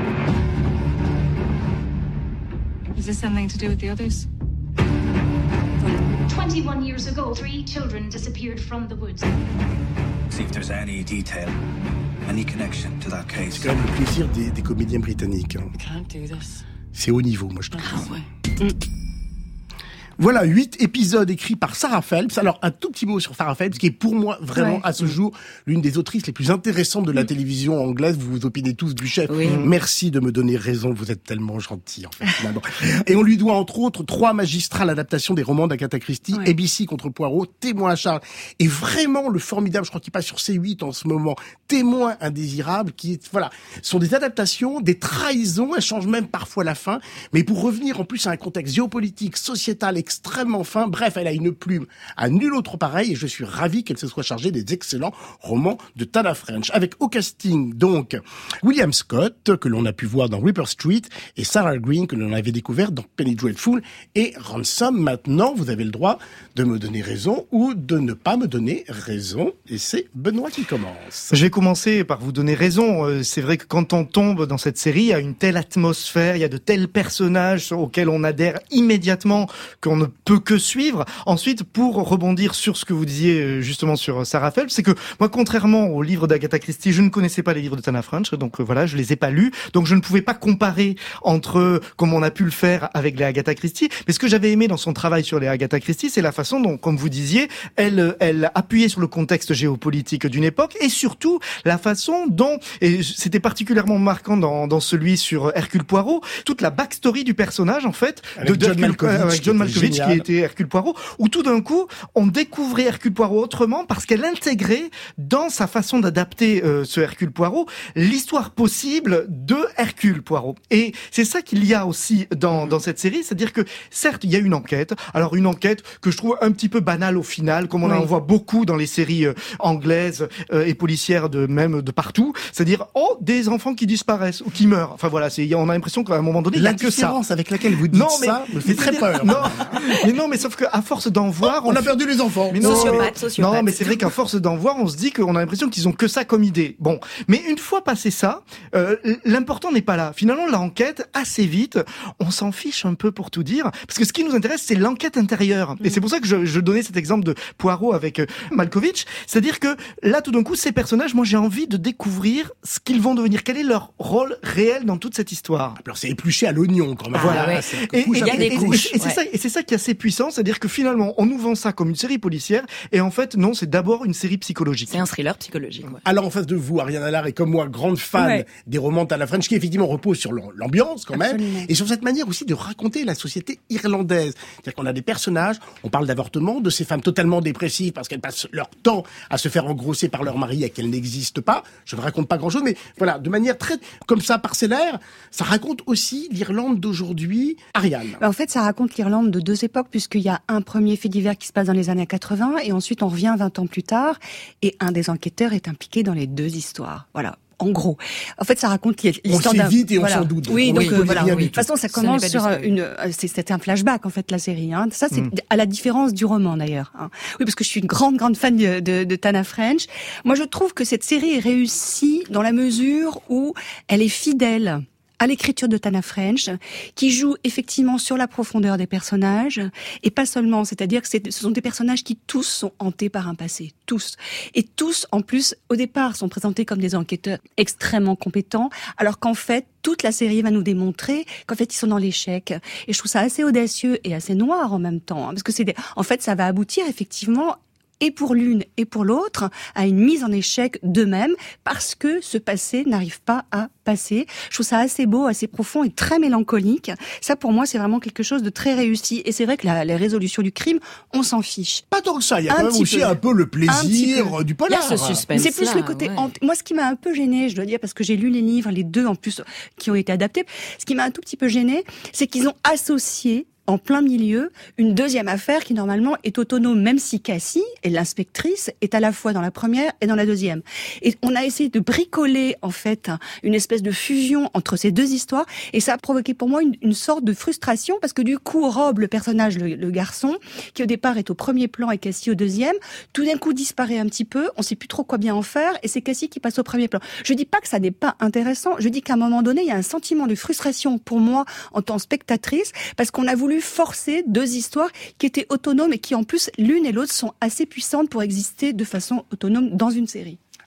Is this something to do with the others? twenty-one years ago, three children disappeared from the woods. See if there's any detail, any connection to that case. C'est quand même le plaisir des, des comédiens britanniques. Hein. Can't do this. C'est haut niveau, moi je trouve. Ah ouais. Mm. Voilà, huit épisodes écrits par Sarah Phelps. Alors, un tout petit mot sur Sarah Phelps, qui est pour moi, vraiment, ouais. à ce jour, l'une des autrices les plus intéressantes de la mmh. télévision anglaise. Vous vous opinez tous du chef. Oui. Merci de me donner raison, vous êtes tellement gentil, en fait, finalement. Et on lui doit, entre autres, trois magistrales adaptations des romans d'Agatha Christie, ouais. A B C contre Poirot, Témoin à Charles. Et vraiment, le formidable, je crois qu'il passe sur C huit en ce moment, Témoin indésirable, qui est, voilà, sont des adaptations, des trahisons, elles changent même parfois la fin, mais pour revenir en plus à un contexte géopolitique, sociétal, extrêmement fin. Bref, elle a une plume à nul autre pareil et je suis ravi qu'elle se soit chargée des excellents romans de Tana French. Avec au casting, donc, William Scott, que l'on a pu voir dans Ripper Street, et Sarah Green, que l'on avait découvert dans Penny Dreadful, et Ransom. Maintenant, vous avez le droit de me donner raison ou de ne pas me donner raison. Et c'est Benoît qui commence. Je vais commencer par vous donner raison. C'est vrai que quand on tombe dans cette série, il y a une telle atmosphère, il y a de tels personnages auxquels on adhère immédiatement qu'on ne peut que suivre. Ensuite, pour rebondir sur ce que vous disiez justement sur Sarah Phelps, c'est que moi, contrairement aux livres d'Agatha Christie, je ne connaissais pas les livres de Tana French, donc voilà, je les ai pas lus, donc je ne pouvais pas comparer entre, comme on a pu le faire avec les Agatha Christie. Mais ce que j'avais aimé dans son travail sur les Agatha Christie, c'est la façon dont, comme vous disiez, elle, elle appuyait sur le contexte géopolitique d'une époque et surtout la façon dont, et c'était particulièrement marquant dans, dans celui sur Hercule Poirot, toute la backstory du personnage, en fait, avec de John Malkovich, avec John Malkovich qui était Hercule Poirot, où tout d'un coup, on découvrait Hercule Poirot autrement parce qu'elle intégrait dans sa façon d'adapter euh, ce Hercule Poirot l'histoire possible de Hercule Poirot. Et c'est ça qu'il y a aussi dans, dans cette série, c'est-à-dire que certes, il y a une enquête, alors une enquête que je trouve un petit peu banale au final, comme on oui. en voit beaucoup dans les séries euh, anglaises euh, et policières de même de partout, c'est-à-dire oh des enfants qui disparaissent ou qui meurent. Enfin voilà, c'est on a l'impression qu'à un moment donné, il y a que ça. L'indifférence avec laquelle vous dites non, mais, ça me fait très peur. Non, mais non, mais sauf qu'à force d'en voir, oh, on, on a perdu les enfants. Mais non, sociopathe, mais, sociopathe. Non, mais c'est vrai qu'à force d'en voir, on se dit qu'on a l'impression qu'ils ont que ça comme idée. Bon, mais une fois passé ça, euh, l'important n'est pas là. Finalement, l'enquête, assez vite, on s'en fiche un peu pour tout dire, parce que ce qui nous intéresse, c'est l'enquête intérieure. Et c'est pour ça que je, je donnais cet exemple de Poirot avec euh, Malkovich, c'est-à-dire que là, tout d'un coup, ces personnages, moi, j'ai envie de découvrir ce qu'ils vont devenir, quel est leur rôle réel dans toute cette histoire. Alors, c'est épluché à l'oignon, quand même. Voilà. Ouais. Et, et, il y a des couches. Et, et, et c'est ouais. ça, et c'est ça qui est assez puissant, c'est-à-dire que finalement, on nous vend ça comme une série policière, et en fait, non, c'est d'abord une série psychologique. C'est un thriller psychologique. Ouais. Alors, en face de vous, Ariane Allard est comme moi, grande fan ouais. des romans de Tana French, qui effectivement reposent sur l'ambiance, quand même, Absolument. Et sur cette manière aussi de raconter la société irlandaise. C'est-à-dire qu'on a des personnages, on parle d'avortement, de ces femmes totalement dépressives parce qu'elles passent leur temps à se faire engrosser par leur mari et qu'elles n'existent pas. Je ne raconte pas grand-chose, mais voilà, de manière très, comme ça, parcellaire, ça raconte aussi l'Irlande d'aujourd'hui. Ariane. Bah en fait, ça raconte l'Irlande de deux époques, puisqu'il y a un premier fait divers qui se passe dans les années quatre-vingts, et ensuite on revient vingt ans plus tard, et un des enquêteurs est impliqué dans les deux histoires. Voilà. En gros, en fait, ça raconte l'histoire d'un. On sait vite et voilà. on s'en doute. Oui, on donc euh, voilà. Oui. De toute façon, ça commence sur une. C'était un flashback en fait, la série. Hein. Ça, c'est mm. à la différence du roman d'ailleurs. Hein. Oui, parce que je suis une grande, grande fan de, de, de Tana French. Moi, je trouve que cette série est réussie dans la mesure où elle est fidèle à l'écriture de Tana French, qui joue effectivement sur la profondeur des personnages, et pas seulement, c'est-à-dire que ce sont des personnages qui tous sont hantés par un passé, tous. Et tous, en plus, au départ, sont présentés comme des enquêteurs extrêmement compétents, alors qu'en fait, toute la série va nous démontrer qu'en fait, ils sont dans l'échec. Et je trouve ça assez audacieux et assez noir en même temps, hein, parce que c'est des... en fait, ça va aboutir effectivement et pour l'une et pour l'autre, à une mise en échec d'eux-mêmes, parce que ce passé n'arrive pas à passer. Je trouve ça assez beau, assez profond et très mélancolique. Ça, pour moi, c'est vraiment quelque chose de très réussi. Et c'est vrai que la, la résolution du crime, on s'en fiche. Pas tant que ça, il y a un quand même aussi peu. un peu le plaisir du polar. Il y a ce suspense. C'est plus là, le côté... Ouais. Hant... Moi, ce qui m'a un peu gênée, je dois dire, parce que j'ai lu les livres, les deux en plus, qui ont été adaptés, ce qui m'a un tout petit peu gênée, c'est qu'ils ont associé en plein milieu, une deuxième affaire qui normalement est autonome, même si Cassie, et l'inspectrice, est à la fois dans la première et dans la deuxième. Et on a essayé de bricoler, en fait, une espèce de fusion entre ces deux histoires, et ça a provoqué pour moi une, une sorte de frustration, parce que du coup, Rob, le personnage, le, le garçon, qui au départ est au premier plan et Cassie au deuxième, tout d'un coup disparaît un petit peu, on sait plus trop quoi bien en faire, et c'est Cassie qui passe au premier plan. Je dis pas que ça n'est pas intéressant, je dis qu'à un moment donné, il y a un sentiment de frustration pour moi, en tant que spectatrice, parce qu'on a voulu forcer deux histoires qui étaient autonomes et qui en plus l'une et l'autre sont assez puissantes pour exister de façon autonome dans une série.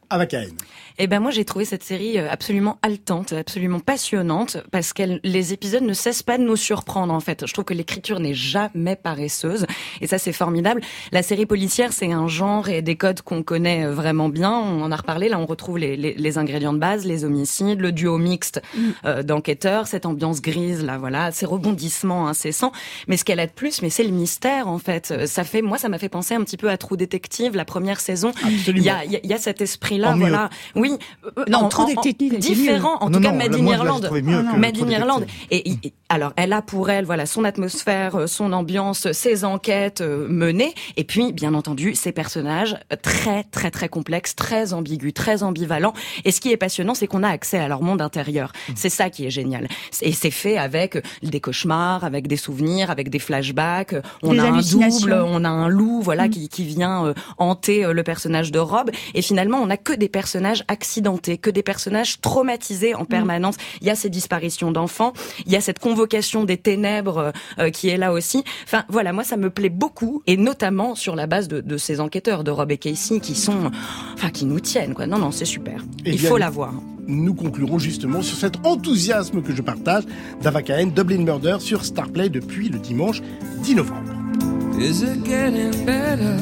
Ava Cahen. Eh ben moi j'ai trouvé cette série absolument haletante, absolument passionnante, parce que les épisodes ne cessent pas de nous surprendre en fait. Je trouve que l'écriture n'est jamais paresseuse, et ça c'est formidable. La série policière, c'est un genre et des codes qu'on connaît vraiment bien. On en a reparlé. Là, on retrouve les, les, les ingrédients de base, les homicides, le duo mixte euh, d'enquêteurs, cette ambiance grise là, voilà, ces rebondissements incessants. Mais ce qu'elle a de plus, mais c'est le mystère en fait. Ça fait, moi, ça m'a fait penser un petit peu à True Detective, la première saison. Absolument. Il y a, il y a cet esprit-là, en voilà. Oui. Oui, non, en, trop en, détective, différent. En non, tout cas, non, Made in moi, Irlande. Ah, Made in Irlande. Et, et alors, elle a pour elle, voilà, son atmosphère, son ambiance, ses enquêtes euh, menées, et puis, bien entendu, ses personnages très, très, très complexes, très ambigus, très ambivalents. Et ce qui est passionnant, c'est qu'on a accès à leur monde intérieur. C'est ça qui est génial. Et c'est fait avec des cauchemars, avec des souvenirs, avec des flashbacks. On des a un double, hallucinations. on a un loup, voilà, Mm. qui, qui vient euh, hanter euh, le personnage de Rob. Et finalement, on a que des personnages accidentés, que des personnages traumatisés en permanence. Il y a ces disparitions d'enfants, il y a cette convocation des ténèbres euh, qui est là aussi. Enfin, voilà, moi ça me plaît beaucoup, et notamment sur la base de, de ces enquêteurs, de Rob et Casey, qui sont, enfin, qui nous tiennent, quoi. Non, non, c'est super. Eh Il bien, faut la voir. Nous conclurons justement sur cet enthousiasme que je partage d'Ava Cahen, Dublin Murder sur Starplay depuis le dimanche dix novembre. Is it getting better?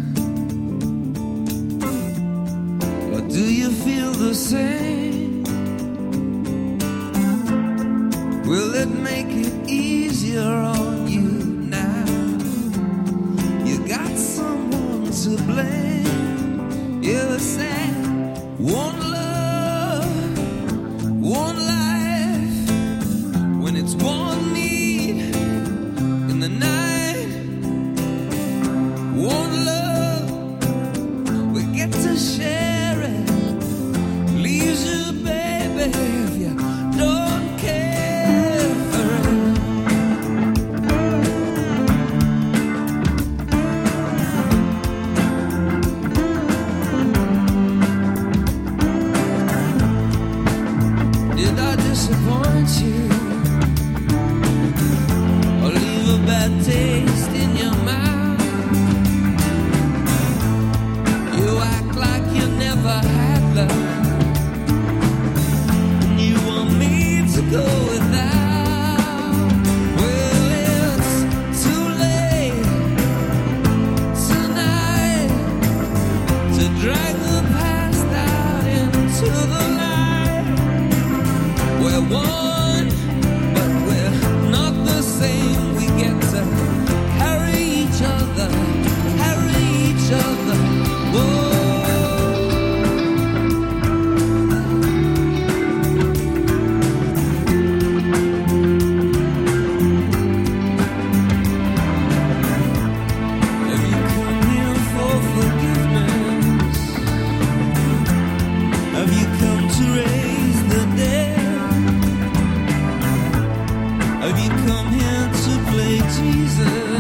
Or do you feel the same? Will it make it easier on you now? You got someone to blame. You said one love, one life. When it's one need in the night, one love, we get to share it. Leaves you, baby, if you don't care for it. Did I disappoint you? Or leave a bad taste in your mouth? You act like you never had love. You want me to go without? Well, it's too late tonight to drag the past out into the light. We're one, but we're not the same. We get to carry each other, carry each other. Whoa. Have you come here for forgiveness? Have you come to raise the dead? Have you come here to play Jesus?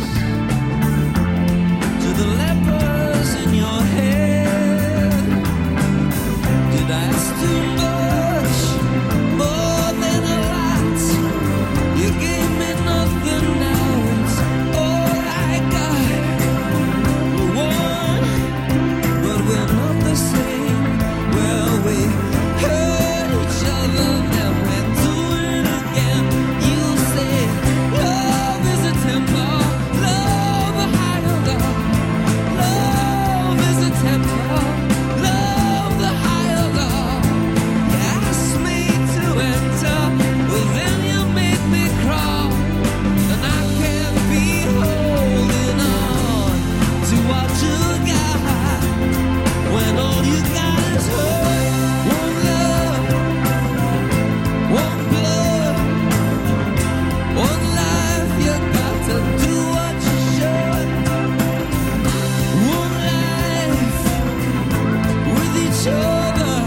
To the lepers in your head? Did I ask too much? More than a lot. You gave me nothing, now it's all I got. We're one, but we're not the same. Well, we hurt each other, now we're doing it again. You say love is a temple, love a higher love. Love is a temple, love the higher love. You asked me to enter, well then you made me crawl. And I can't be holding on to what you got, when all you got is hurt. One love, one blood, one life. You got to do what you should. One life with each other,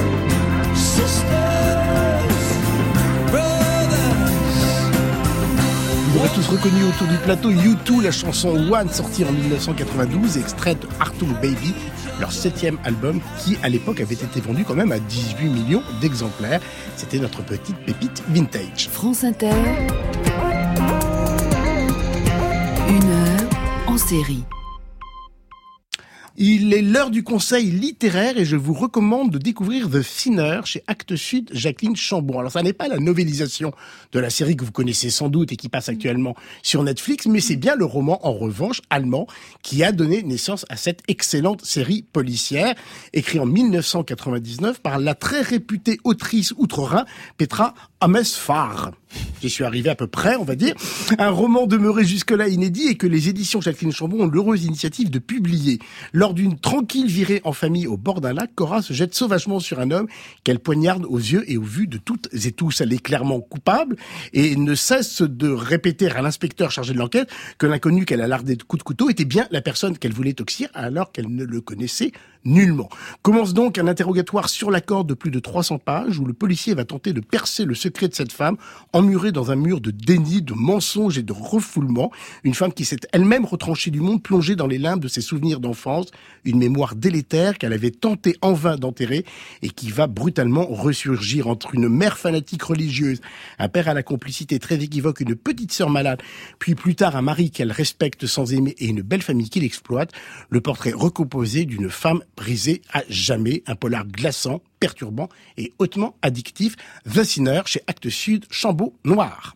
sisters, brothers. Vous aurez tous reconnu autour du plateau U deux, la chanson One, sortie en dix-neuf cent quatre-vingt-douze, extraite de Arthur Baby, leur septième album, qui à l'époque avait été vendu quand même à dix-huit millions d'exemplaires. C'était notre petite pépite vintage. France Inter. Une heure en série. Il est l'heure du conseil littéraire et je vous recommande de découvrir The Sinner chez Actes Sud, Jacqueline Chambon. Alors ça n'est pas la novélisation de la série que vous connaissez sans doute et qui passe actuellement sur Netflix, mais c'est bien le roman, en revanche, allemand, qui a donné naissance à cette excellente série policière, écrite en dix-neuf cent quatre-vingt-dix-neuf par la très réputée autrice outre-Rhin, Petra Amesfahr. J'y suis arrivé à peu près, on va dire. Un roman demeuré jusque-là inédit et que les éditions Jacqueline Chambon ont l'heureuse initiative de publier. Lors d'une tranquille virée en famille au bord d'un lac, Cora se jette sauvagement sur un homme qu'elle poignarde aux yeux et aux vues de toutes et tous. Elle est clairement coupable et ne cesse de répéter à l'inspecteur chargé de l'enquête que l'inconnu qu'elle a lardé de coups de couteau était bien la personne qu'elle voulait toxir alors qu'elle ne le connaissait nullement. Commence donc un interrogatoire sur la corde de plus de trois cents pages où le policier va tenter de percer le secret de cette femme emmurée dans un mur de déni, de mensonges et de refoulement. Une femme qui s'est elle-même retranchée du monde, plongée dans les limbes de ses souvenirs d'enfance, une mémoire délétère qu'elle avait tenté en vain d'enterrer et qui va brutalement ressurgir entre une mère fanatique religieuse, un père à la complicité très équivoque, une petite sœur malade, puis plus tard un mari qu'elle respecte sans aimer et une belle famille qui l'exploite. Le portrait recomposé d'une femme brisée à jamais, un polar glaçant, perturbant et hautement addictif. The Sinner chez Actes Sud, Chambon Noir.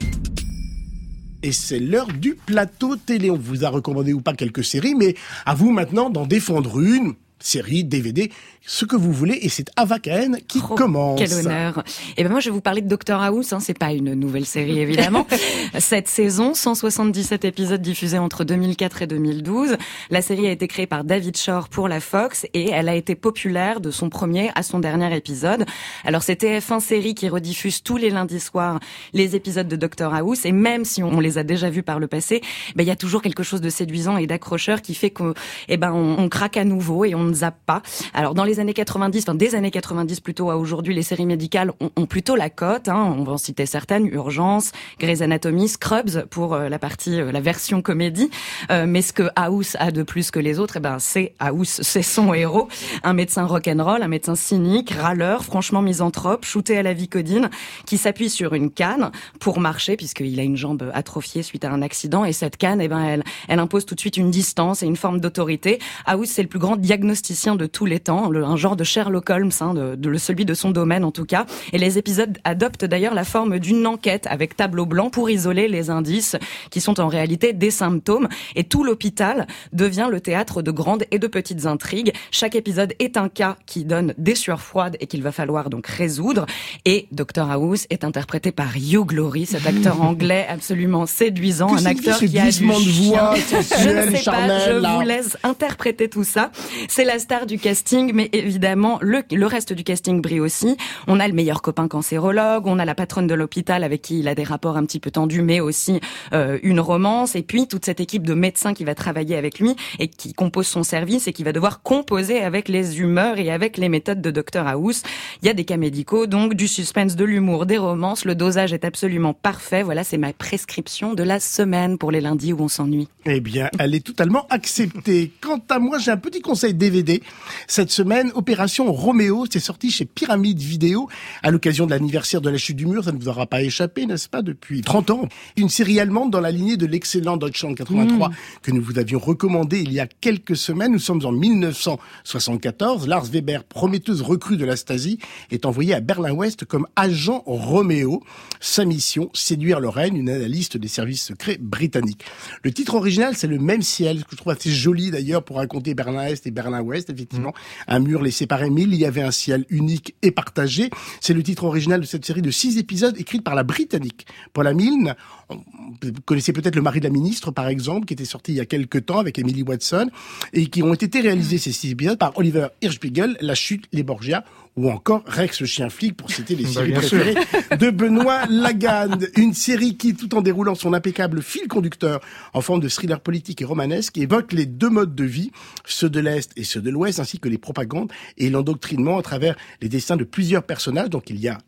Et c'est l'heure du plateau télé. On vous a recommandé ou pas quelques séries, mais à vous maintenant d'en défendre une. Série, D V D, ce que vous voulez, et c'est Ava Cahen qui oh, commence. Quel honneur. Et ben moi, je vais vous parler de Doctor House, hein, c'est pas une nouvelle série, évidemment. Cette saison, cent soixante-dix-sept épisodes diffusés entre deux mille quatre et deux mille douze. La série a été créée par David Shore pour la Fox, et elle a été populaire de son premier à son dernier épisode. Alors, c'est T F un Série qui rediffuse tous les lundis soirs les épisodes de Doctor House, et même si on les a déjà vus par le passé, ben, il y a toujours quelque chose de séduisant et d'accrocheur qui fait qu'on, eh ben, on, on craque à nouveau et on ne zappe pas. Alors dans les années quatre-vingt-dix, enfin des années quatre-vingt-dix plutôt à aujourd'hui, les séries médicales ont, ont plutôt la cote. Hein, on va en citer certaines: Urgence, Grey's Anatomy, Scrubs pour euh, la partie, euh, la version comédie. Euh, mais ce que House a de plus que les autres, eh ben c'est House, c'est son héros, un médecin rock'n'roll, un médecin cynique, râleur, franchement misanthrope, shooté à la Vicodine, qui s'appuie sur une canne pour marcher puisqu'il a une jambe atrophiée suite à un accident. Et cette canne, eh ben elle, elle impose tout de suite une distance et une forme d'autorité. House, c'est le plus grand diagnosticien de tous les temps, le, un genre de Sherlock Holmes, hein, de, de celui de son domaine en tout cas. Et les épisodes adoptent d'ailleurs la forme d'une enquête avec tableau blanc pour isoler les indices qui sont en réalité des symptômes. Et tout l'hôpital devient le théâtre de grandes et de petites intrigues. Chaque épisode est un cas qui donne des sueurs froides et qu'il va falloir donc résoudre. Et Doctor House est interprété par Hugh Laurie, cet acteur anglais absolument séduisant, que un acteur qui a du chien. Voix, je ne sais charnel, pas, je là. vous laisse interpréter tout ça. C'est la star du casting, mais évidemment, le, le reste du casting brille aussi. On a le meilleur copain cancérologue, on a la patronne de l'hôpital avec qui il a des rapports un petit peu tendus, mais aussi euh, une romance, et puis toute cette équipe de médecins qui va travailler avec lui et qui compose son service et qui va devoir composer avec les humeurs et avec les méthodes de Doctor House. Il y a des cas médicaux, donc du suspense, de l'humour, des romances. Le dosage est absolument parfait. Voilà, c'est ma prescription de la semaine pour les lundis où on s'ennuie. Eh bien, elle est totalement acceptée. Quant à moi, j'ai un petit conseil D V D. Cette semaine, Opération Roméo, c'est sorti chez Pyramide Vidéo à l'occasion de l'anniversaire de la chute du mur. Ça ne vous aura pas échappé, n'est-ce pas, depuis trente ans. Une série allemande dans la lignée de l'excellent Deutschland quatre-vingt-trois mmh. que nous vous avions recommandé il y a quelques semaines. Nous sommes en mille neuf cent soixante-quatorze. Lars Weber, prometteuse recrue de la Stasi, est envoyé à Berlin-Ouest comme agent Roméo. Sa mission, séduire Lorraine, une analyste des services secrets britanniques. Le titre original, c'est Le même ciel, que je trouve assez joli d'ailleurs pour raconter Berlin-Est et Berlin-Ouest, effectivement. Mmh. Un mur les séparait, mais il y avait un ciel unique et partagé. C'est le titre original de cette série de six épisodes écrite par la Britannique Paula Milne. Vous connaissez peut-être Le mari de la ministre, par exemple, qui était sorti il y a quelques temps avec Emily Watson, et qui ont été réalisés, ces six épisodes, par Oliver Hirschbiegel, La chute, les Borgia, ou encore Rex le chien flic, pour citer les séries bah, préférées sûr. de Benoît Lagarde. Une série qui, tout en déroulant son impeccable fil conducteur en forme de thriller politique et romanesque, évoque les deux modes de vie, ceux de l'Est et ceux de l'Ouest, ainsi que les propagandes et l'endoctrinement à travers les destins de plusieurs personnages. Donc il y a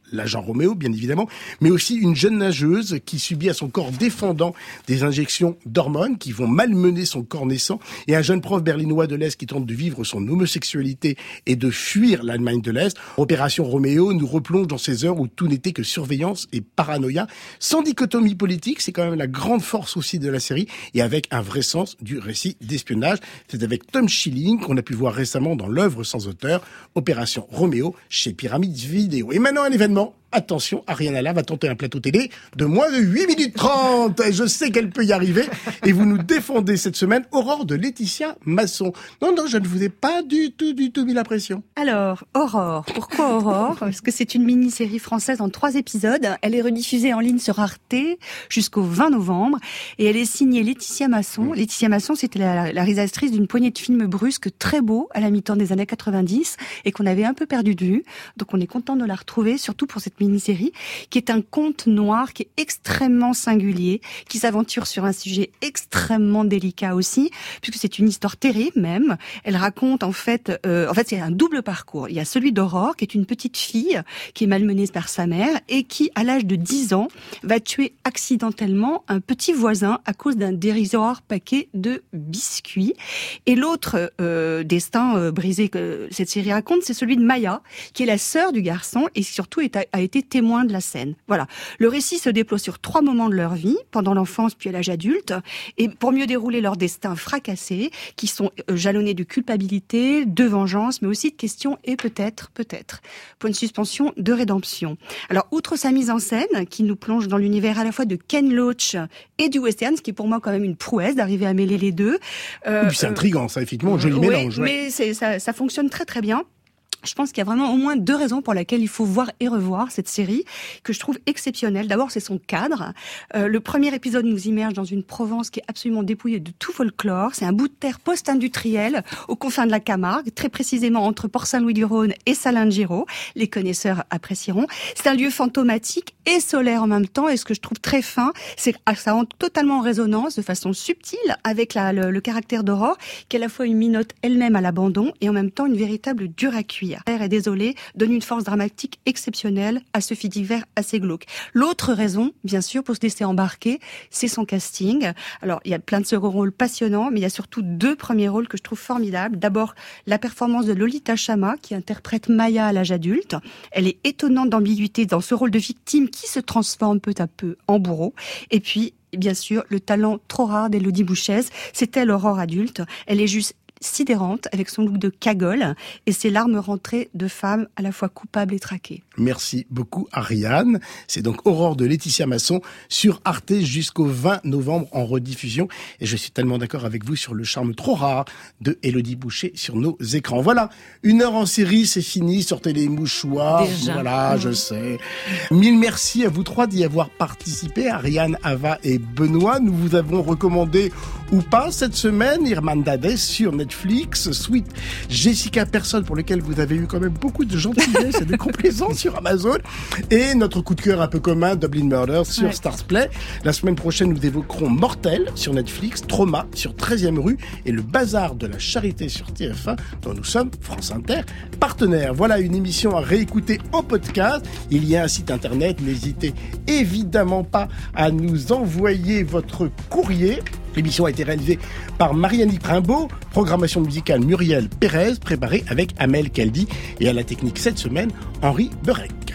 l'agent Roméo, bien évidemment, mais aussi une jeune nageuse qui subit à son corps défendant des injections d'hormones qui vont malmener son corps naissant, et un jeune prof berlinois de l'Est qui tente de vivre son homosexualité et de fuir l'Allemagne de l'Est. Opération Roméo nous replonge dans ces heures où tout n'était que surveillance et paranoïa, sans dichotomie politique, c'est quand même la grande force aussi de la série, et avec un vrai sens du récit d'espionnage. C'est avec Tom Schilling qu'on a pu voir récemment dans l'œuvre sans auteur, Opération Roméo, chez Pyramide Vidéo. Et maintenant un événement. Attention, Ariane Alla va tenter un plateau télé de moins de huit minutes trente. Je sais qu'elle peut y arriver. Et vous nous défendez cette semaine Aurore de Laetitia Masson. Non, non, je ne vous ai pas du tout, du tout mis la pression. Alors, Aurore. Pourquoi Aurore ? Parce que c'est une mini-série française en trois épisodes. Elle est rediffusée en ligne sur Arte jusqu'au vingt novembre. Et elle est signée Laetitia Masson. Mmh. Laetitia Masson, c'était la, la réalisatrice d'une poignée de films brusques très beaux à la mi-temps des années quatre-vingt-dix et qu'on avait un peu perdu de vue. Donc on est content de la retrouver, surtout pour cette mini-série, qui est un conte noir qui est extrêmement singulier, qui s'aventure sur un sujet extrêmement délicat aussi, puisque c'est une histoire terrible même. Elle raconte en fait, euh, en fait c'est un double parcours. Il y a celui d'Aurore, qui est une petite fille qui est malmenée par sa mère et qui, à l'âge de dix ans, va tuer accidentellement un petit voisin à cause d'un dérisoire paquet de biscuits. Et l'autre euh, destin euh, brisé que cette série raconte, c'est celui de Maya, qui est la sœur du garçon et surtout est, a, a été témoin de la scène. Voilà. Le récit se déploie sur trois moments de leur vie, pendant l'enfance puis à l'âge adulte, et pour mieux dérouler leur destin fracassé, qui sont jalonnés de culpabilité, de vengeance, mais aussi de questions et peut-être, peut-être, pour une suspension de rédemption. Alors, outre sa mise en scène, qui nous plonge dans l'univers à la fois de Ken Loach et du western, ce qui est pour moi quand même une prouesse d'arriver à mêler les deux. Euh, oui, c'est euh, intriguant, ça, effectivement, un joli ouais, mélange. Ouais. Mais c'est, ça, ça fonctionne très très bien. Je pense qu'il y a vraiment au moins deux raisons pour lesquelles il faut voir et revoir cette série, que je trouve exceptionnelle. D'abord, c'est son cadre. Euh, le premier épisode nous immerge dans une Provence qui est absolument dépouillée de tout folklore. C'est un bout de terre post-industriel aux confins de la Camargue, très précisément entre Port-Saint-Louis-du-Rhône et Salins-de-Giraud. Les connaisseurs apprécieront. C'est un lieu fantomatique et solaire en même temps. Et ce que je trouve très fin, c'est que ça entre totalement en résonance, de façon subtile, avec la, le, le caractère d'Aurore, qui est à la fois une minote elle-même à l'abandon et en même temps une véritable dure à cuire. Père est désolé, donne une force dramatique exceptionnelle à ce fait divers assez glauque. L'autre raison, bien sûr, pour se laisser embarquer, c'est son casting. Alors, il y a plein de second rôles passionnants, mais il y a surtout deux premiers rôles que je trouve formidables. D'abord, la performance de Lolita Chama, qui interprète Maya à l'âge adulte. Elle est étonnante d'ambiguïté dans ce rôle de victime qui se transforme peu à peu en bourreau. Et puis, bien sûr, le talent trop rare d'Élodie Bouchez. C'est elle, Aurore adulte. Elle est juste sidérante avec son look de cagole et ses larmes rentrées de femme à la fois coupable et traquée. Merci beaucoup Ariane. C'est donc Aurore de Laetitia Masson sur Arte jusqu'au vingt novembre en rediffusion. Et je suis tellement d'accord avec vous sur le charme trop rare de Élodie Bouchez sur nos écrans. Voilà, une heure en série, c'est fini. Sortez les mouchoirs. Déjà. Voilà, mmh. je sais. Mille merci à vous trois d'y avoir participé. Ariane, Ava et Benoît. Nous vous avons recommandé ou pas cette semaine Irmandades sur Netflix, Sweet Jessica Person pour lequel vous avez eu quand même beaucoup de gentillesse et de complaisance sur Amazon, et notre coup de cœur un peu commun Dublin Murders sur ouais. Starzplay. La semaine prochaine nous évoquerons Mortel sur Netflix, Trauma sur treizième rue et le Bazar de la Charité sur T F un dont nous sommes France Inter partenaires. Voilà une émission à réécouter en podcast. Il y a un site internet, n'hésitez évidemment pas à nous envoyer votre courrier. L'émission a été réalisée par Marianne Rimbaud, programmation musicale Muriel Pérez, préparée avec Amel Kaldi et à la technique cette semaine, Henri Berek.